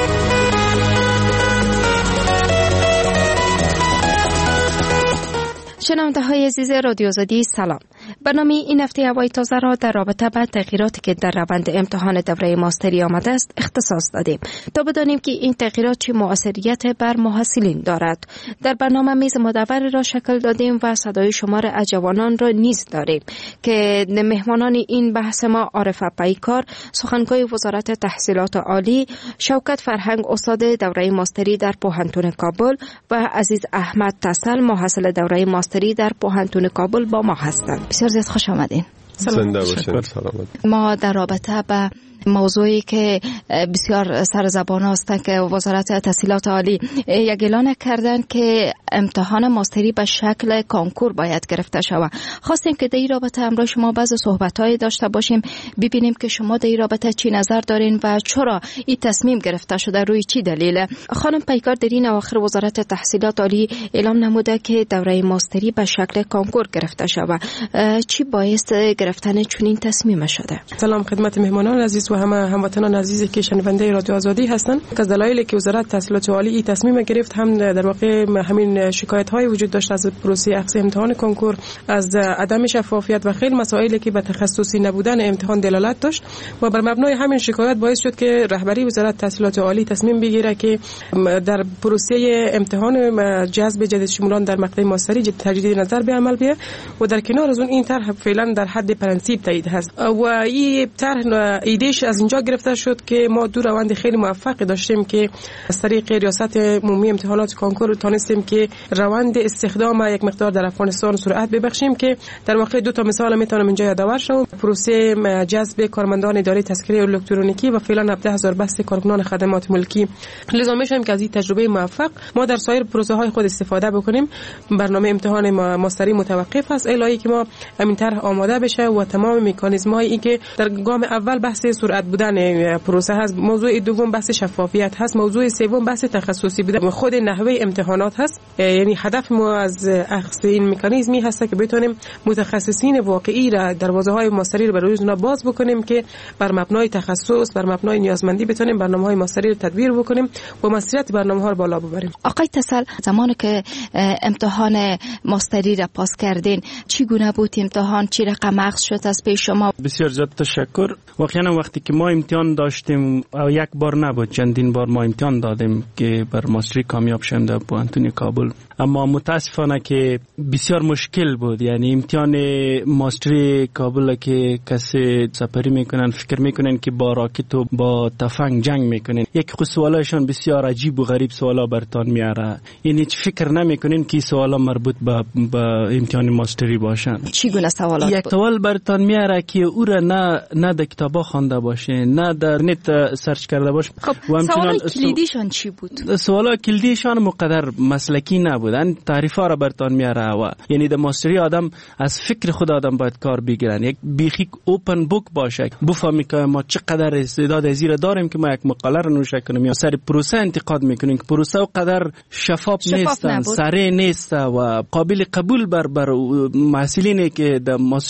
شنونده های عزیز رادیو آزادی سلام. برنامه این هفته هوای تازه را در رابطه با تغییراتی که در روند امتحان دوره ماستری آمده است اختصاص دادیم تا بدانیم که این تغییرات چه مؤثریت بر محصلین دارد. در برنامه میز مدور را شکل دادیم و صدای شمار از جوانان را نیز داریم که مهمانان این بحث ما عارف پیکار، سخنگوی وزارت تحصیلات عالی، شوکت فرهنگ استاد دوره ماستری در پوهنتون کابل و عزیز احمد تسل محصل دوره ماستری در پوهنتون کابل با ما هستند. بسیار زیاد خوش آمدین. زنده باشین. سلامت. ما در رابطه با موضوعی که بسیار سر زبان است که وزارت تحصیلات عالی یک اعلان کردن که امتحان ماستری به شکل کنکور باید گرفته شود. خواستیم که در این رابطه همراه شما بعض صحبت‌های داشته باشیم، ببینیم که شما در این رابطه چی نظر دارین و چرا این تصمیم گرفته شده، روی چی دلیله. خانم پیکار در این اواخر وزارت تحصیلات عالی اعلام نموده که دوره ماستری به شکل کنکور گرفته شود. چی باعث گرفتن چنین تصمیم شده؟ سلام خدمت مهمانان عزیز و همه هموطنان عزیزی که شنونده رادیو آزادی هستند. از دلایلی که وزارت تحصیلات عالی این تصمیم گرفت هم در واقع همین شکایت‌های وجود داشت از پروسه اخذ امتحان کنکور، از عدم شفافیت و خیلی مسائلی که به تخصصی نبودن امتحان دلالت داشت و بر مبنای همین شکایت باعث شد که رهبری وزارت تحصیلات عالی تصمیم بگیره که در پروسه امتحان جذب جدید شمولان در مقطع ماستری تجدید نظر به عمل بیاید و در کنار از اون این طرح فعلا در حد پرنسیپ تایید هست و این طرح ایدهش از اینجا گرفته شد که ما دو روند خیلی موفق داشتیم که از طریق ریاست عمومی امتحانات کنکور تونستیم که روند استخدام یک مقدار در افغانستان سرعت ببخشیم که در واقع دو تا مثال میتونم اینجا یادآور شم. پروسه جذب کارمندان اداره تذکره الکترونیکی و فعلا 17000 بس کارکنان خدمات ملکی. لازم میشم که از این تجربه موفق ما در سایر پروسه های خود استفاده بکنیم. برنامه امتحان ماستری متوقف است الهی که ما همین طرح آماده بشه و تمام مکانیزم هایی که در گام اول بحث سرعت بودن پروسه هست، موضوع دوم بحث شفافیت هست، موضوع سوم بحث تخصصی بودن خود نحوه امتحانات هست. یعنی هدف ما از اخذ این مکانیزمی هست که بتونیم متخصصین واقعی را دروازه‌های ماستری رو برای اونها باز بکنیم که بر مبنای تخصص، بر مبنای نیازمندی بتونیم برنامه‌های ماستری رو تدویر بکنیم و مسئولیت برنامه‌ها رو بالا ببریم. آقای تسل، زمانی که امتحان ماستری را پاس کردین چگونه بود امتحان؟ چی رقم اخذ شد از پیش شما؟ بسیار زیاد تشکر. واقعا وقتی که ما امتحان داشتیم یک بار نبود، چندین بار ما امتحان دادیم که بر ماستری کامیاب شدیم در پوهنتون کابل، اما متاسفانه که بسیار مشکل بود. یعنی امتحان ماستری کابل که کسی سپری میکنن فکر میکنن که با راکت و با تفنگ جنگ میکنن. یک سوالاشون بسیار عجیب و غریب سوالا برتان میاره، یعنی فکر نمیکنین که سوالا مربوط به امتحان ماستری باشن. چگونه سوالات یک سوال برتان میاره که او را نه در کتابا خوانده باشه، نه در نت سرچ کرده باشه. خب سوال کلیدیشان چی بود؟ سوال کلیدیشان مقدر مسلکی نبودن، تعریفا را برتان میاره و یعنی در ماستری آدم از فکر خود آدم باید کار بگیرن، یک بیخی اوپن بوک باشه، بفهمی که ما چقدر استعداد ازیر داریم که ما یک مقاله را نوشته کنیم یا سر پروسه انتقاد میکنیم که پروسه قدر شفاف نیستن، سریع نیست و قابل قبول بر محصلینی که در ماستری میخوان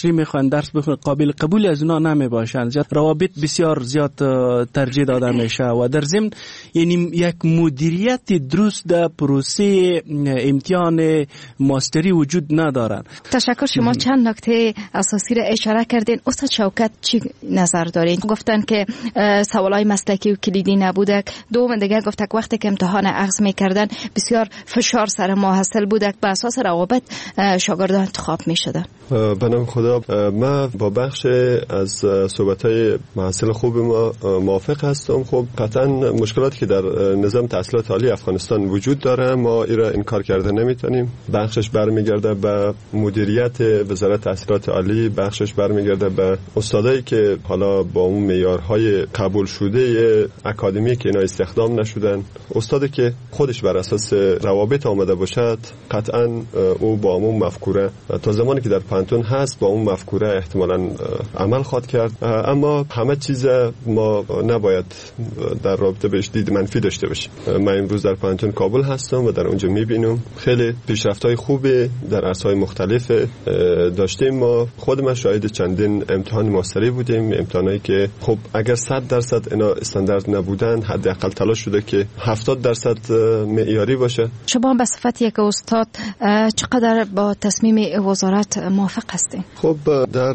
بخواین درس بخونن قابل قبول از اونا نمی باشند. روابط بسیار زیاد ترجیح داده میشه و در ضمن یعنی یک مدیریت درست در پروسه امتحان ماستری وجود ندارن. تشکر. شما چند نکته اساسی را اشاره کردین. استاد شوکت چی نظر دارین؟ گفتن که سوالای مسلکی و کلیدی نبوده. دوم دیگه گفته که وقتی که امتحان اخذ میکردن بسیار فشار سر ماحصل بوده، به اساس روابط شاگردان انتخاب میشدن. به نام خدا، من با بخش از صحبت‌های محصل خوب ما موافق هستم. خب قطعا مشکلاتی که در نظام تحصیلات عالی افغانستان وجود داره ما این را انکار کرده نمیتونیم. بخشش برمیگرده به مدیریت وزارت تحصیلات عالی، بخشش برمیگرده به استادایی که حالا با اون معیارهای قبول شده اکادمی که اینا استخدام نشدن. استادی که خودش بر اساس روابط آمده باشد قطعا او با اون مفکوره تا زمانی که در پانتون هست با اون مفکوره احتمالاً عمل خواهد کرد. اما همه چیز ما نباید در رابطه بهش دید منفی داشته باشیم. من امروز در پانتون کابل هستم و در اونجا میبینم خیلی پیشرفت‌های خوبی در عرصه‌های مختلف داشتیم. ما خود ما شاهد چندین امتحان ماستری بودیم، امتحانایی که خب اگر 100% اینا استاندارد نبودن حداقل تلاش شده که 70% معیاری باشه. شما به صفت یک استاد چقدر با تصمیم وزارت موافق هستین؟ خب در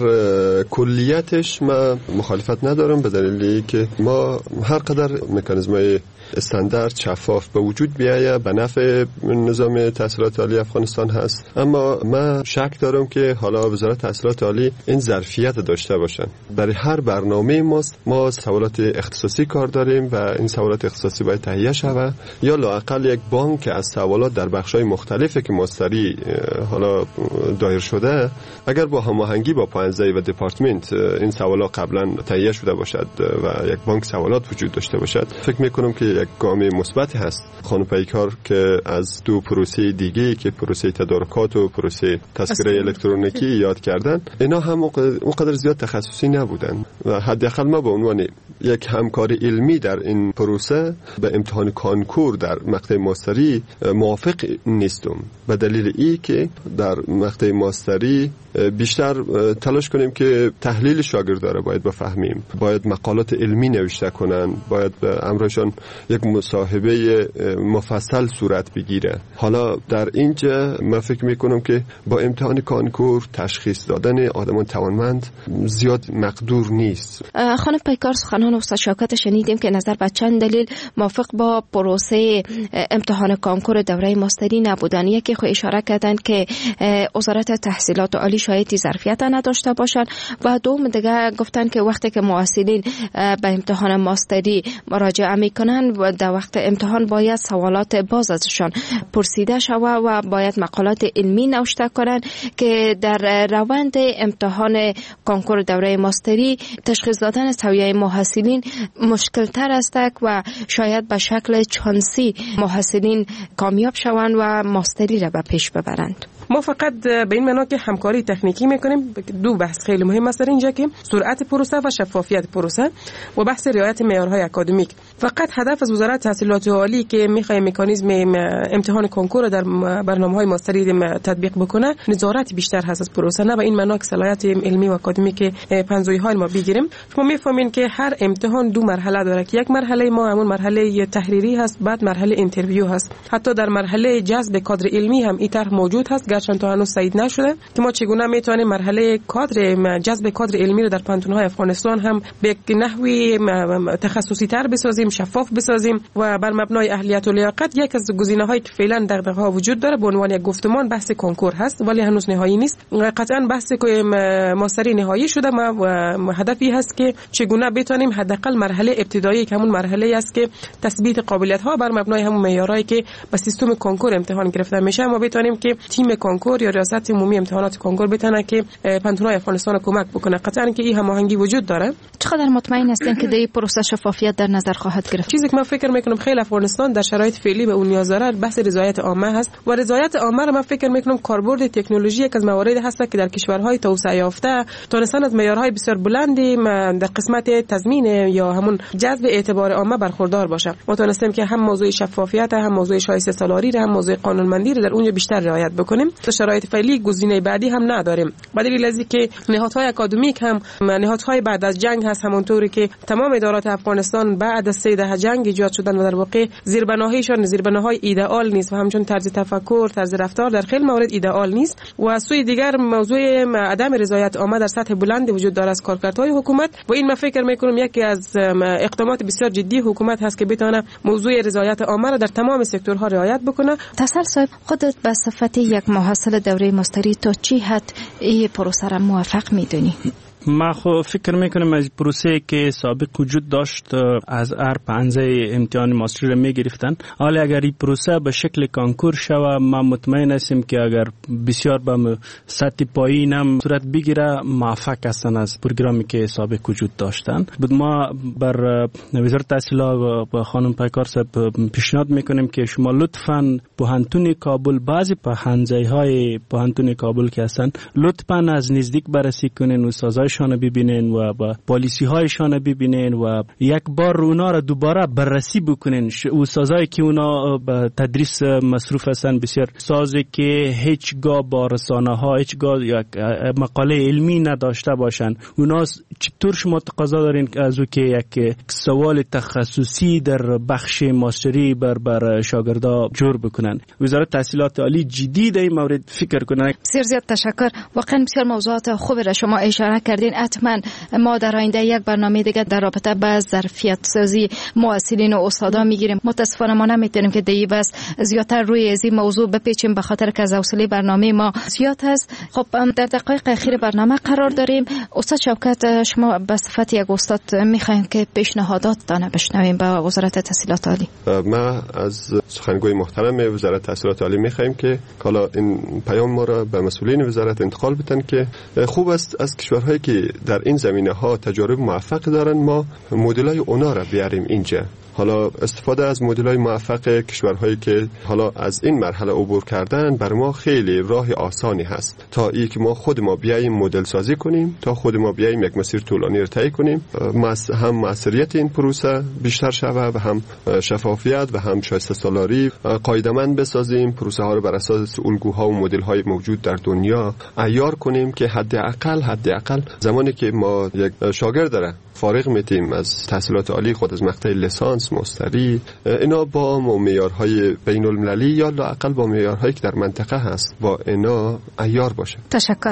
کلیتش من مخالفت ندارم به دلیلی که ما هر قدر مکانیزم‌های استاندارد شفاف به وجود بیاید به نفع نظام تحصیلات عالی افغانستان هست. اما من شک دارم که حالا وزارت تحصیلات عالی این ظرفیت داشته باشن. برای هر برنامه ما سوالات اختصاصی کار داریم و این سوالات اختصاصی باید تهیه شود یا لااقل یک بانک از سوالات در بخش‌های مختلفی که ماستری حالا دایر شده اگر با هماهنگی با پانزه و دپارتمنت این سوالات قبلا تهیه شده باشد و یک بانک سوالات وجود داشته باشد، فکر می‌کنم که یک گام مثبت هست. خانم پیکار که از دو پروسه دیگه که پروسه تدارکات و پروسه تذکره الکترونیکی یاد کردن، اینا هم اونقدر زیاد تخصصی نبودن و حداقل ما به عنوان یک همکار علمی در این پروسه به امتحان کانکور در مقطع ماستری موافق نیستم. به دلیل ای که در مقطع ماستری بیشتر تلاش کنیم که تحلیل شاگرداره باید بفهمیم، باید مقالات علمی نوشته کنن، باید امرشان یک مصاحبه مفصل صورت بگیره. حالا در اینجا من فکر میکنم که با امتحان کانکور تشخیص دادن آدمان توانمند زیاد مقدور نیست. خانم پیکار، سخنان استاد شوکت شنیدیم که نظر به چند دلیل موافق با پروسه امتحان کانکور دوره ماستری نبودن. یکی خو اشاره کردن که وزارت تحصیلات عالی شاید ظرفیت نداشته باشند و دوم دیگه گفتن که وقتی که محصلین به امتحان ماستری مراجعه میکنن در وقت امتحان باید سوالات باز ازشان پرسیده شود و باید مقالات علمی نوشته کنن که در روند امتحان کانکور دوره ماستری تشخیص دادن سویه محصلین مشکل تر است و شاید به شکل چانسی محصلین کامیاب شوند و ماستری را به پیش ببرند. ما فقط به این معنا که همکاری تکنیکی میکنیم. دو بحث خیلی مهم است در اینجا که سرعت پروسه و شفافیت پروسه و بحث رعایت معیارهای اکادمیک. فقط هدف از وزارت تحصیلات عالی که میخواد مکانیزم امتحان کنکور در برنامه‌های ماستری تطبیق بکنه نظارت بیشتر هست از پروسه، نه به این معنا که صلاحیت علمی و اکادمیک پنجوی های ما بگیریم. شما میفهمین که هر امتحان دو مرحله داره که یک مرحله ما همون مرحله تحریری هست، بعد مرحله اینترویو هست. حتی در مرحله جذب کادر علمی هم این طرح موجود هست، گرچه تا هنوز تایید نشده که ما چگونه میتونیم مرحله کادر جذب کادر علمی رو در پانتون‌های افغانستان هم به نحوی تخصصی تر بسازیم، شفاف بسازیم و بر مبنای اهلیت و لیاقت. یک از گزینه‌هایی که فعلا دغدغه‌ها وجود داره به عنوان یک گفتمان بحث کنکور هست ولی هنوز نهایی نیست. قطعا بحث ماستری نهایی شده ما هدفی هست که چگونه بتونیم حداقل مرحله ابتدایی که همون مرحله است که تثبیت قابلیت‌ها بر مبنای همون معیارایی که با سیستم کنکور امتحان گرفته میشه ما بتونیم که تیم کنکور یا ریاست عمومی امتحانات کنکور بتونه که پانتون‌های افغانستان کمک بکنه. قطعا که این هماهنگی وجود داره. چقدر مطمئن هستین که در پروسه شفافیت در نظر خواهد گرفت؟ چیزی که من فکر میکنم خیلی افغانستان در شرایط فعلی به اون نیاز داره بحث رضایت عامه هست و رضایت عامه رو من فکر میکنم کاربرد تکنولوژی یک از موارد هست که در کشورهای توسعه یافته تونستن از معیارهای بسیار بلندی در قسمت تضمین یا همون جذب اعتبار عامه برخوردار باشه. ما تونستیم که هم موضوع شفافیت، هم موضوع شایسته سالاری، هم موضوع قانونمندی رو در اونجا بیشتر رعایت بکنیم. شرایط فعلی گزینه بعدی هم نداریم. بدلیل از اینکه نهادهای اکادمیک هم نهادهای بعد از جنگ هست، همونطوری که تمام ادارات افغانستان بعد از 3 دهه جنگ ایجاد شدن و در واقع زیربناهایشان زیربناهای ایدئال نیست و همچنین طرز تفکر، طرز رفتار در خیلی موارد ایدئال نیست. و از سوی دیگر موضوع عدم رضایت عامه در سطح بلند وجود دارد از کارکردهای حکومت و این من فکر میکنم یکی از اقدامات بسیار جدی حکومت هست که بتونه موضوع رضایت عامه را در تمام سکتورها رعایت بکنه. تسل صاحب، خودت به صفت یک محصل دوره ماستری تا چی حد این پروسه را موفق میدونی؟ ما خو فکر میکنم از پروسه که سابق وجود داشت از هر پنځه امتحان ماستری را میگرفتن، حالا اگر این پروسه به شکل کانکور شود ما مطمئن هستیم که اگر بسیار به سطح پایین هم صورت بگیره موفق هستن از پروگرامی که سابق وجود داشتن. بود ما بر وزارت تحصیلات و خانم پیکار صاحب پیشنهاد میکنیم که شما لطفاً پوهنتون کابل، بعضی پوهنځای‌های پوهنتون کابل که هستن لطفاً از نزدیک بررسی کنین و سازایشان ببینین و با پالیسی هایشان ببینین و یک بار اونا را دوباره بررسی بکنین. و سازایی که اونا به تدریس مصروف هستن بسیار سازی که هیچگاه با رسانه ها هیچگاه یک مقاله علمی نداشته باشن، اونا چطور شما تقاضا دارین از او که یک سوال تخصصی در بخش ماستری بر شاگردا جور بکنن؟ وزارت تحصیلات عالی جدی در این مورد فکر کنه. بسیار زیاد تشکر. واقعا بسیار موضوعات خوبی را شما اشاره کردین. حتما ما در آینده یک برنامه دیگه در رابطه با ظرفیت سازی مؤثرین و استادا میگیریم. متاسفانه ما نمیتونیم که دیگه بس زیادتر روی این موضوع بپیچیم به خاطر که حوصله برنامه ما زیاد است. خب در دقایق اخیر برنامه قرار داریم. استاد شوکت، شما به صفت یک استاد میخوایم که پیشنهاداتتان بشنویم به وزارت تحصیلات عالی. ما از سخنگوی محترم وزارت تحصیلات عالی میخوایم که حالا این پیام ما را به مسئولین وزارت انتقال بدن که خوب است از کشورهایی که در این زمینه ها تجارب موفق دارن ما مدل‌های اونا را بیاریم اینجا. حالا استفاده از مدل‌های موفق کشورهایی که حالا از این مرحله عبور کردن بر ما خیلی راه آسانی هست تا ای که ما خود ما بیاییم مدل سازی کنیم، تا خود ما بیاییم یک مسیر طولانی را طی کنیم، هم موثریت این پروسه بیشتر شود و هم شفافیت و هم شایسته سالاری قاعده‌مند بسازیم، پروسه ها رو بر اساس الگوها و مدل‌های موجود در دنیا عیار کنیم که حداقل زمانی که ما یک شاگرد داره فارغ میتیم از تحصیلات عالی خود از مقطع لیسانس، ماستری، اینا با معیارهای بین المللی یا لااقل با معیارهایی که در منطقه هست با اینا عیار باشه. تشکر.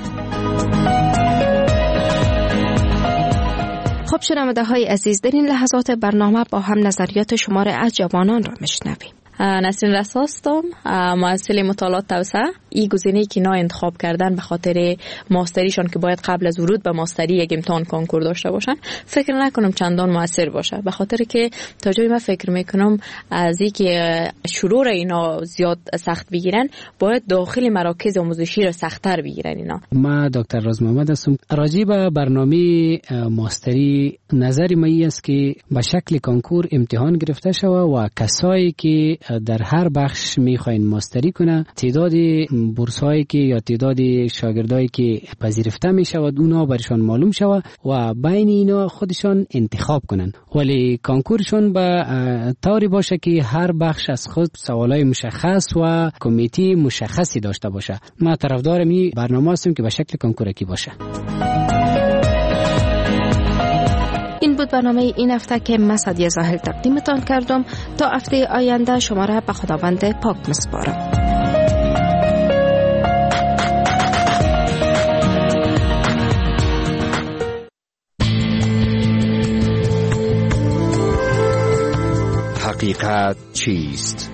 خب شنونده های عزیز، در این لحظات برنامه با هم نظریات شما را از جوانان را میشنویم. نسرین رساستم، مؤسسه مطالعات توسعه. این گزینه‌ای که اینا انتخاب کردن به خاطر ماستریشان که باید قبل از ورود به ماستری یک امتحان کنکور داشته باشن، فکر نکنم چندان موثر باشه، به خاطر که تا جایی من فکر میکنم از اینکه شروع اینا زیاد سخت بگیرن باید داخل مراکز آموزشی را سخت‌تر بگیرن. اینا ما دکتر راز محمد هستم. راجع به برنامه ماستری نظر من است که به شکل کنکور امتحان گرفته شود و کسایی که در هر بخش میخواین ماستری کنه تعداد بورس‌هایی که یا تعداد شاگردایی که پذیرفته میشود اونا برشان معلوم شود و بین اینا خودشان انتخاب کنن، ولی کنکورشون به طوری باشه که هر بخش از خود سوالای مشخص و کمیته مشخصی داشته باشه. ما طرفدار این برنامه هستیم که به شکل کنکور کی باشه. این بود برنامه این هفته که من سعدیه زاهل تقدیمتان کردم. تا هفته آینده شما را به خداوند پاک میسپارم. حقیقت چیست؟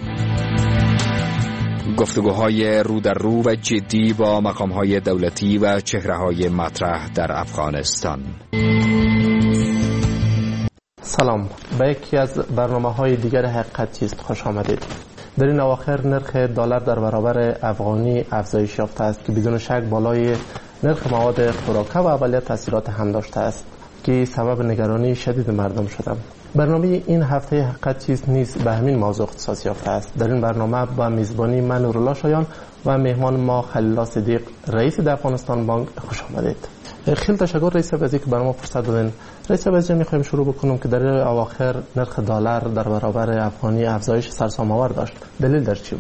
گفتگوهای رو در رو و جدی با مقامهای دولتی و چهره‌های مطرح در افغانستان. سلام، به یکی از برنامه‌های دیگر حقیقت چیست خوش آمدید. در این اواخر نرخ دلار در برابر افغانی افزایش یافته است که بدون شک بالای نرخ مواد خوراکه و اولیت تاثیرات هم داشته است که سبب نگرانی شدید مردم شده. برنامه این هفته حقیقت چیست نیز به همین موضوع اختصاص یافته است. در این برنامه با میزبانی من نورالله شایان و مهمان ما خلیل الله صدیق رئیس افغانستان بانک خوش آمدید. خیلی تشکر رئیس از اینکه برام فرصت دادین. رئیس از می‌خوایم شروع بکنم که در اواخر نرخ دلار در برابر افغانی افزایش سرسام‌آور داشت. دلیل در چی بود؟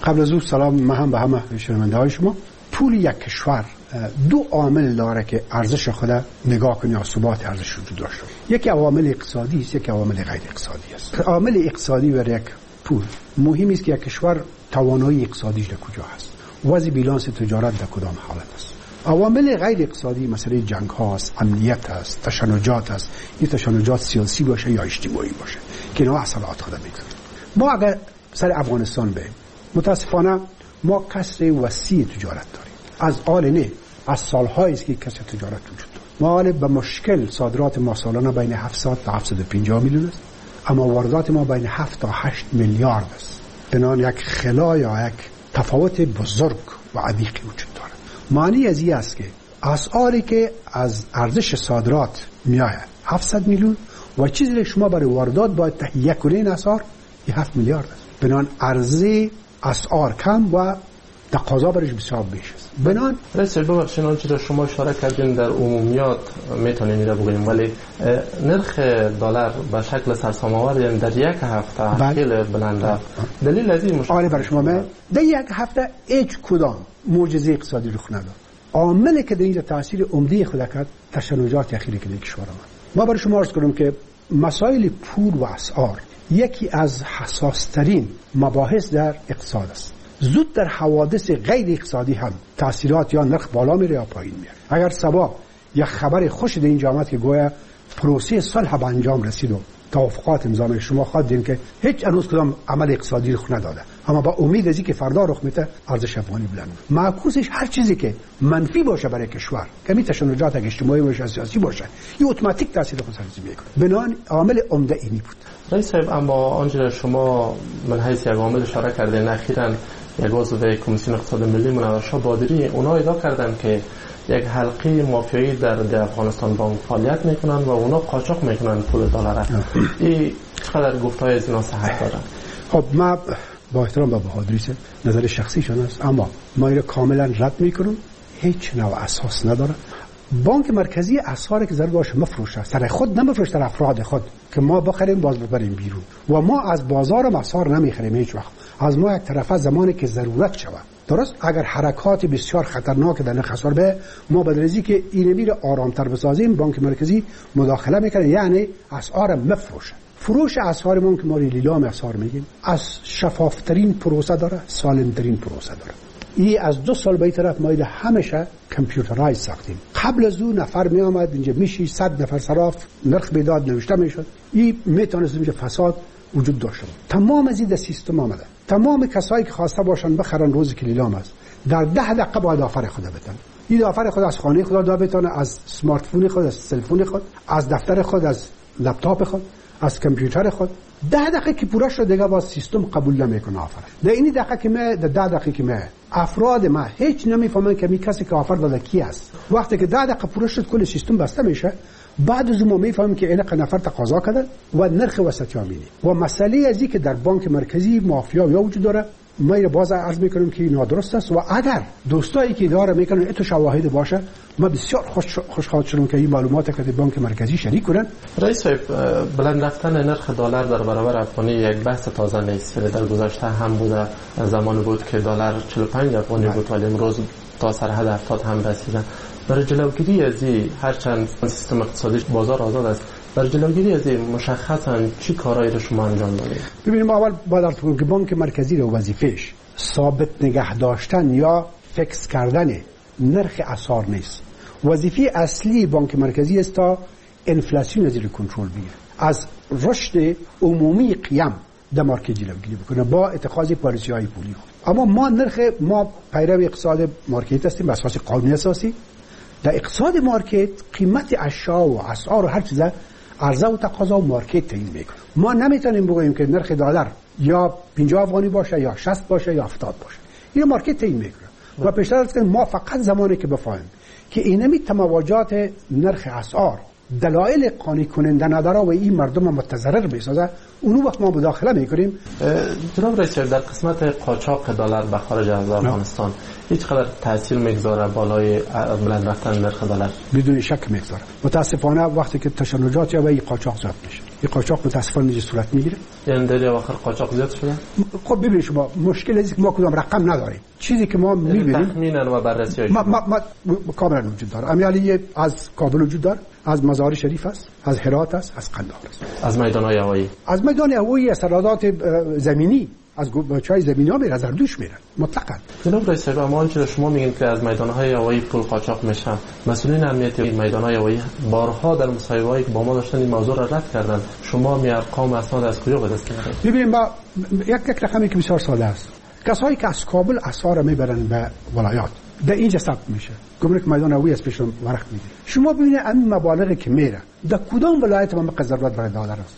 قبل از او سلام من هم به همه شنونده های شما. پول یک کشور دو عامل داره که ارزش خود نگاه کنی یا ثبات ارزش وجود داشته. یکی عوامل اقتصادی است، یکی عوامل غیر اقتصادی است. عامل اقتصادی برای یک پول مهم است که یک کشور توانایی اقتصادیش در کجا هست، وضع بیلانس تجارت در کدام حالت است. عوامل غیر اقتصادی مسئله جنگ هاست، امنیت است، تشنجات است. این تشنجات سیاسی باشه یا اجتماعی باشه که اینا اثرات خود میگذاره. ما اگر سر افغانستان بریم، متاسفانه ما کسر وسیع تجارت داریم. از آل نه از سالهایی است که کسر تجارت وجود داره. ما حالا به مشکل صادرات ما سالانه بین 700 تا 750 میلیون است، اما واردات ما بین 7 تا 8 میلیارد است. بنان یک خلا یا یک تفاوت بزرگ و عمیقی وجود داره. معنی از این است که اسعاری که از ارزش صادرات میآید 700 میلیون و چیزی که شما برای واردات باید تهیه کنین اسعار 7 میلیارد است. بنان عرضه اسعار کم و تقاضا برش بسیار بیش است. بنان رئیس ببخشید آنچه را شما اشاره کردین در عمومیات میتونیم این را بگوییم، ولی نرخ دلار به شکل سرسام‌آور یعنی در یک هفته خیلی بلند رفت. دلیل از این مشکل برای شما در یک هفته هیچ کدام معجزه اقتصادی رخ نداد. عاملی که در اینجا تاثیر عمده خود کرد تشنجات اخیری که در کشور آمد. ما برای شما عرض کنم که مسائل پول و اسعار یکی از حساس‌ترین مباحث در اقتصاد است. زود در حوادث غیر اقتصادی هم تاثیرات یا نرخ بالا میره یا پایین میره. اگر صبح یک خبر خوش در اینجا آمد که گویا پروسه صلح به انجام رسید و توافقات امضا میشه، شما خواهد دید که هیچ هنوز کدام عمل اقتصادی رخ نداده، اما با امید از اینکه فردا رخ میده ارزش افغانی بلند. معکوسش هر چیزی که منفی باشه برای کشور، که می تشنجات اجتماعی باشه سیاسی باشه، این اتوماتیک تاثیر خود سازی میکنه. بنان عامل عمده اینی بود. رئیس صاحب، اما آنجا شما من حیث یک عامل اشاره کردین، اخیراً یک عضو کمیسیون اقتصاد ملی منور شاه بادری اونا ادعا کردن که یک حلقه مافیایی در افغانستان بانک فعالیت میکنن و اونا قاچاق میکنن پول دلار. این چقدر گفتهای از اینا صحت داره؟ خب ما با احترام به بهادری نظر شخصیشون است، اما ما این کاملا رد میکنم. هیچ نوع اساس نداره. بانک مرکزی اسعاری که ضرور باشه مفروشه، سر خود نمیفروشه، در افراد خود که ما بخریم باز ببریم بیرون. و ما از بازار اسعار نمیخریم هیچ وقت. از ما یک طرفه زمانی که ضرورت شود. درست اگر حرکات بسیار خطرناک در نرخ اسعار به ما بدرزی که این میره آرامتر بسازیم، بانک مرکزی مداخله میکنه، یعنی اسعار مفروشه. فروش اسعار ما که ما لیلام اسعار میگیم از شفافترین پروسه داره، سالمترین پروسه داره. این از 2 سال به طرف ما همیشه کامپیوترایز ساختیم. قبل از اون نفر می آمد اینجا میشی 100 نفر صراف نرخ بیداد نوشته میشد. این میتونست اینجا فساد وجود داشته. تمام از این سیستم آمده. تمام کسایی که خواسته باشن بخرن روزی که لیلام است در 10 دقیقه باید آفر خود بدن. این آفر خود از خانه خود دا بتونه، از اسمارت فون خود، از تلفن خود، از دفتر خود، از لپتاپ خود، از کامپیوتر خود 10 دقیقه که پورا شد دیگه باز سیستم قبول نمیکنه آفر. در این دقیقه که ما در 10 دقیقه که ما افراد ما هیچ نمیفهمن که می کسی که آفر داده کی است. وقتی که 10 دقیقه پورا شد کل سیستم بسته میشه، بعد از ما میفهمیم که این نفر تقاضا کرده و نرخ وسطی میدی. و مسئله ازی که در بانک مرکزی مافیا یا وجود داره، ما این باز عرض میکنیم که نادرست است. و اگر دوستایی که اداره میکنن اتو شواهد باشه، ما بسیار خوشحال شدیم که این معلومات که در بانک مرکزی شریک کنن. رئیس صاحب، بلند رفتن نرخ دلار در برابر افغانی یک بحث تازه نیست. در گذشته هم بوده، زمانی بود که دلار 45 افغانی بود ولی امروز تا سرحد 70 هم رسیدن. برای جلوگیری از این، هرچند سیستم اقتصادی بازار آزاد است، برای جلوگیری از این مشخصاً چی کارایی رو شما انجام دادید؟ ببینیم، اول باید از که بانک مرکزی رو وظیفه‌اش ثابت نگه داشتن یا فکس کردن نرخ اسعار نیست. وظیفه اصلی بانک مرکزی است تا انفلاسیون زیر کنترل بیاره، از رشد عمومی قیم در مارکت جلوگیری بکنه با اتخاذ پالیسی‌های پولی خود. اما ما پیرو اقتصاد مارکت هستیم بر اساس قانون اساسی. در اقتصاد مارکت قیمت اشیا و اسعار و هر چیز عرضه و تقاضا و مارکت تعیین میکنه. ما نمیتونیم بگوییم که نرخ دلار یا 50 افغانی باشه یا 60 باشه یا 70 باشه. این مارکت تعیین میکنه. و پیشتر از که ما فقط زمانی که بفهمیم که اینمی تمواجات نرخ اسعار دلایل قانع کننده نداره و این مردم متضرر بسازه، اون وقت ما مداخله میکنیم. جناب رئیس در قسمت قاچاق دلار به خارج از افغانستان هیچ قدر تاثیر میگذاره بالای بلند رفتن نرخ دلار؟ بدون شک میگذاره. متاسفانه وقتی که تشنجات یا این قاچاق زیاد میشه، این قاچاق متاسفانه صورت میگیره. یعنی در اواخر قاچاق زیاد شده. خب ببینید شما مشکل است که ما کدام رقم نداریم. چیزی که ما میبینیم تخمینا و بررسی ما کاملا وجود داره. امیالی از کابل وجود داره، از مزار شریف است، از هرات است، از قندهار است، از میدان‌های هوایی، از میدان هوایی، از سرحدات زمینی، از گوچه‌های زمینی ها میره، از اردوش میره مطلقاً. جناب رئیس اما آنچه شما میگین که از میدان‌های هوایی پول قاچاق میشه، مسئولین امنیتی میدان‌های هوایی بارها در مصاحبه‌ای که با ما داشتن این موضوع را رد کردن. شما می ارقام اسناد از کجا به دست میارید؟ ببینید ما یک رقمی که بسیار ساده است. کسایی که از کابل اسعار میبرن به ولایات در اینجا ثبت میشه، گمرک میدان هوایی از پیشون ورق میده. شما ببینید این مبالغی که میره در کدام ولایت ما ضرورت برای دلار است؟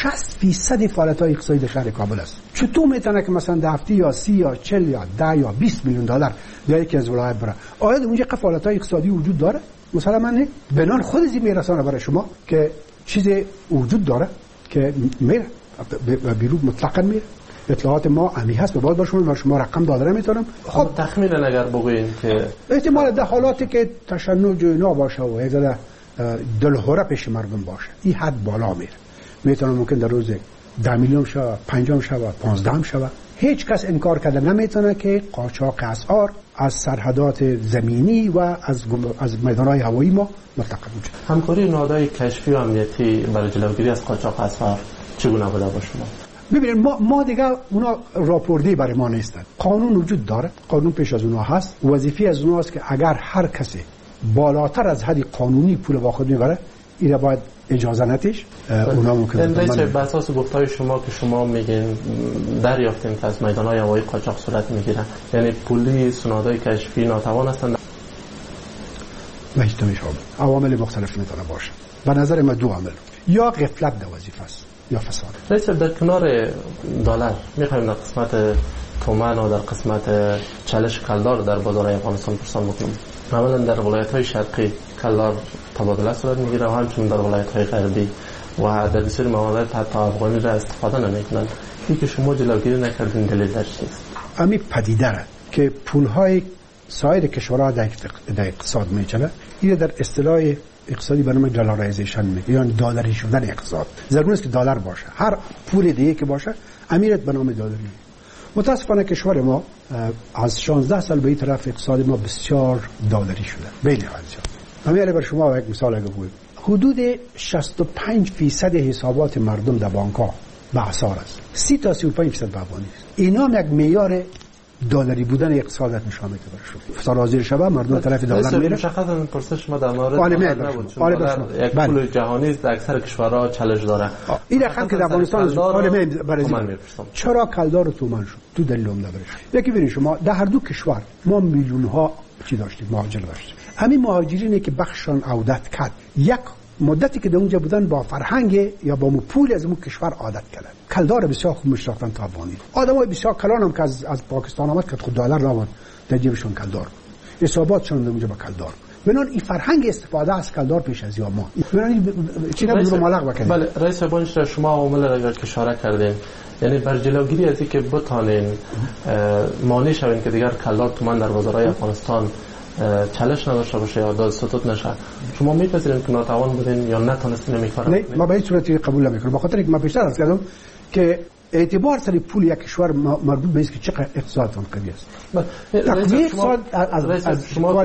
60% فعالیت‌های اقتصادی در شهر کابل است. چطور میتونه که مثلا در هفته یا 30 یا 40 یا 10 یا 20 میلیون دلار در یکی از ولایت بره؟ آیا اونجا فعالیت‌های اقتصادی وجود داره؟ مثلا من بنان خود از میرسانه برای شما که چیزی وجود داره که میره بیرون مطلقاً میره. اطلاعات ما امی هست به باز باشون، شما رقم داده نمیتونم. خب تخمینا اگر بگوین که احتمال در حالاتی که تشنج و اینا باشه و هزار دلهوره پیش مردم باشه این حد بالا میره، میتونه ممکن در روز 10 میلیون شود، 5 شود، 15 شود. هیچ کس انکار کرده نمیتونه که قاچاق اسعار از سرحدات زمینی و از میدان‌های هوایی ما متقابل بشه. همکاری نهادهای کشفی و امنیتی برای جلوگیری از قاچاق اسعار چگونه بوده با شما؟ ببینید ما دیگه اونا راپوردی برای ما نیستن. قانون وجود داره، قانون پیش از اونا هست. وظیفه از اونا است که اگر هر کسی بالاتر از حد قانونی پول با خود میبره اینا باید اجازه نتیش اونا ممکنه. این به اساس گفتهای شما که شما میگین دریافتیم که از میدان‌های هوایی قاچاق صورت میگیره، یعنی پولی سنادای کشفی ناتوان هستند. مجتمع شما عوامل مختلف میتونه باشه. به نظر من دو عامل، یا غفلت در وظیفه است یا فساد. رئیس در کنار دلار میخوایم در قسمت تومان و در قسمت چالش کلدار در بازار افغانستان پرسان بکنم. اولا در ولایت‌های شرقی کلدار تبادله صورت میگیره و همچنین در ولایت‌های غربی و در بسیاری موارد حتی افغانی را استفاده نمیکنند. این که شما جلوگیری نکردین دلیل درش چیست؟ امی پدیده را که پول‌های سایر کشورها در اقتصاد میچنه، این در اصطلاح اقتصادی به نام دلارایزیشن میگه، یعنی دلاری شدن اقتصاد. ضرور نیست که دلار باشه، هر پول دیگه که باشه امیرت به نام دلاری. متاسفانه کشور ما از 16 سال به این طرف اقتصاد ما بسیار دلاری شده. بین همین برای شما یک مثال بگم، حدود 65% حسابات مردم در بانک‌ها به اسعار است، 30 تا 35% به افغانی است. اینا یک معیار دلاری بودن اقتصادت نشان میده برای شما. فرازیر شبه مردم طرف دلار میره. مشخصا پرسش ما در مورد نبود. یک پول جهانی است، اکثر کشورها چالش داره. این رقم که در افغانستان برای چرا کلدار و تومان شد؟ تو دلیل عمده برش. یکی ببینید شما در هر دو کشور ما میلیون ها چی داشتیم، مهاجر داشتیم. همین مهاجرینی که بخشان عودت کرد، یک مدتی که در اونجا بودن با فرهنگ یا با پول از اون کشور عادت کردن. کلدار بسیار خوب مشرفتن تا افغانی. آدمای بسیار کلان هم که از پاکستان آمد که خود دلار نبود در جیبشون کلدار. حساباتشون در اونجا با کلدار. بنان این فرهنگ استفاده از کلدار پیش از یا ما. بنان چی نبود مالق بکنید. بله رئیس بانک شما عوامل را که اشاره کردین، یعنی بر جلوگیری از اینکه بتانین مانع شوین که دیگر کلدار تومان در بازارهای افغانستان چالش نداشته باشه یا داد ستوت نشه، شما میپذیرین که ناتوان بودین یا نتونستین این کارو؟ نه، ما به این صورتی قبول نمیکنم. بخاطر اینکه ما پیشتر عرض کردم که اعتبار سر پول یک کشور مربوط به اینکه چقدر اقتصادتون قوی است. تقویت اقتصاد از شما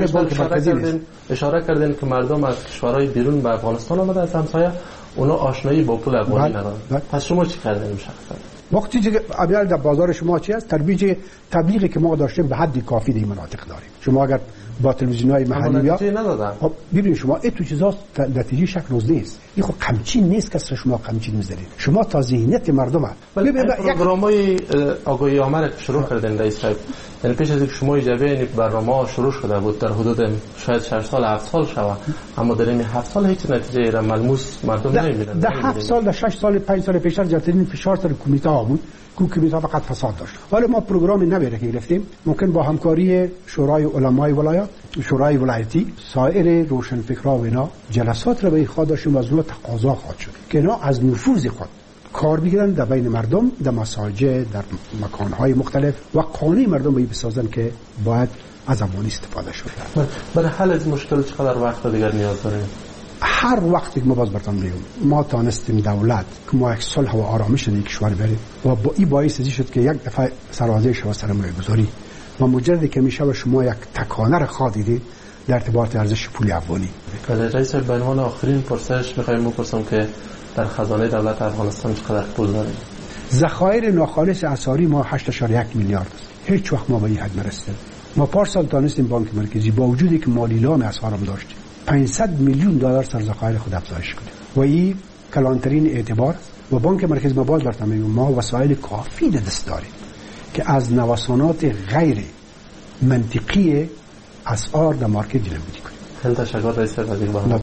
اشاره کردین که مردم از کشورهای بیرون به افغانستان آمده از همسایه، اونا آشنایی با پول افغانی ندارن. پس شما چی کردین شخصا؟ وقتی که ابیال در بازار شما چی است؟ ترویج تبلیغی که ما داشتیم به حد کافی در مناطق داریم. شما اگر با تلویزیون‌های محلی یا خب ببینید شما این تو چیزا نتیجه شک روز نیست. این خب قمچین نیست که شما قمچین می‌ذارید. شما تا ذهنیت مردم پروگرام‌های آگاهی آمر شروع کردن رئیس صاحب. یعنی پیش از اینکه شما اجازه این برنامه شروع شده بود در حدود شاید 6 سال 7 سال شده، اما در این 7 سال هیچ نتیجه را ملموس مردم نمی‌بینن. در 7 سال در 6 سال 5 سال پیش جاترین فشار سر کمیته ها بود که کمیته فقط فساد داشت. حالا ما پروگرامی نبره که گرفتیم، ممکن با همکاری شورای علمای ولایت، شورای ولایتی، سایر روشنفکرا و اینا جلسات را به خود داشتیم و از اونها تقاضا خواهد شد که اینا از نفوذ خود کار بگیرن در بین مردم، در مساجد، در مکانهای مختلف و قانع مردم به بسازن که باید از اموال استفاده شده. برای حل از مشکل چقدر وقت دیگر نیاز داریم؟ هر وقتی که ما باز برتون میگم ما تانستیم دولت که ما یک صلح و آرامش در کشور بریم و با این باعث ازی شد که یک دفعه سرازیر و سرمایه گذاری و مجرد که میشه و شما یک تکانه را خواه دیدید در ارتباط ارزش پول افغانی. بله رئیس، به عنوان آخرین پرسش میخوایم بپرسم که در خزانه دولت افغانستان چقدر پول داریم؟ ذخایر ناخالص اسعاری ما 8.1 میلیارد است. هیچ وقت ما به این حد نرسیدیم. ما پارسال تانستیم بانک مرکزی با وجودی که ما لیلام اسعار هم داشتیم 500 میلیون دلار سر ذخایر خود افزایش کنیم و این کلانترین اعتبار و بانک مرکزی ما باز برتون میگم ما وسایل کافی دست داریم که از نوسانات غیر منطقی اسعار در مارکت جلوگیری کنیم. خیلی تشکر رئیس وزیر.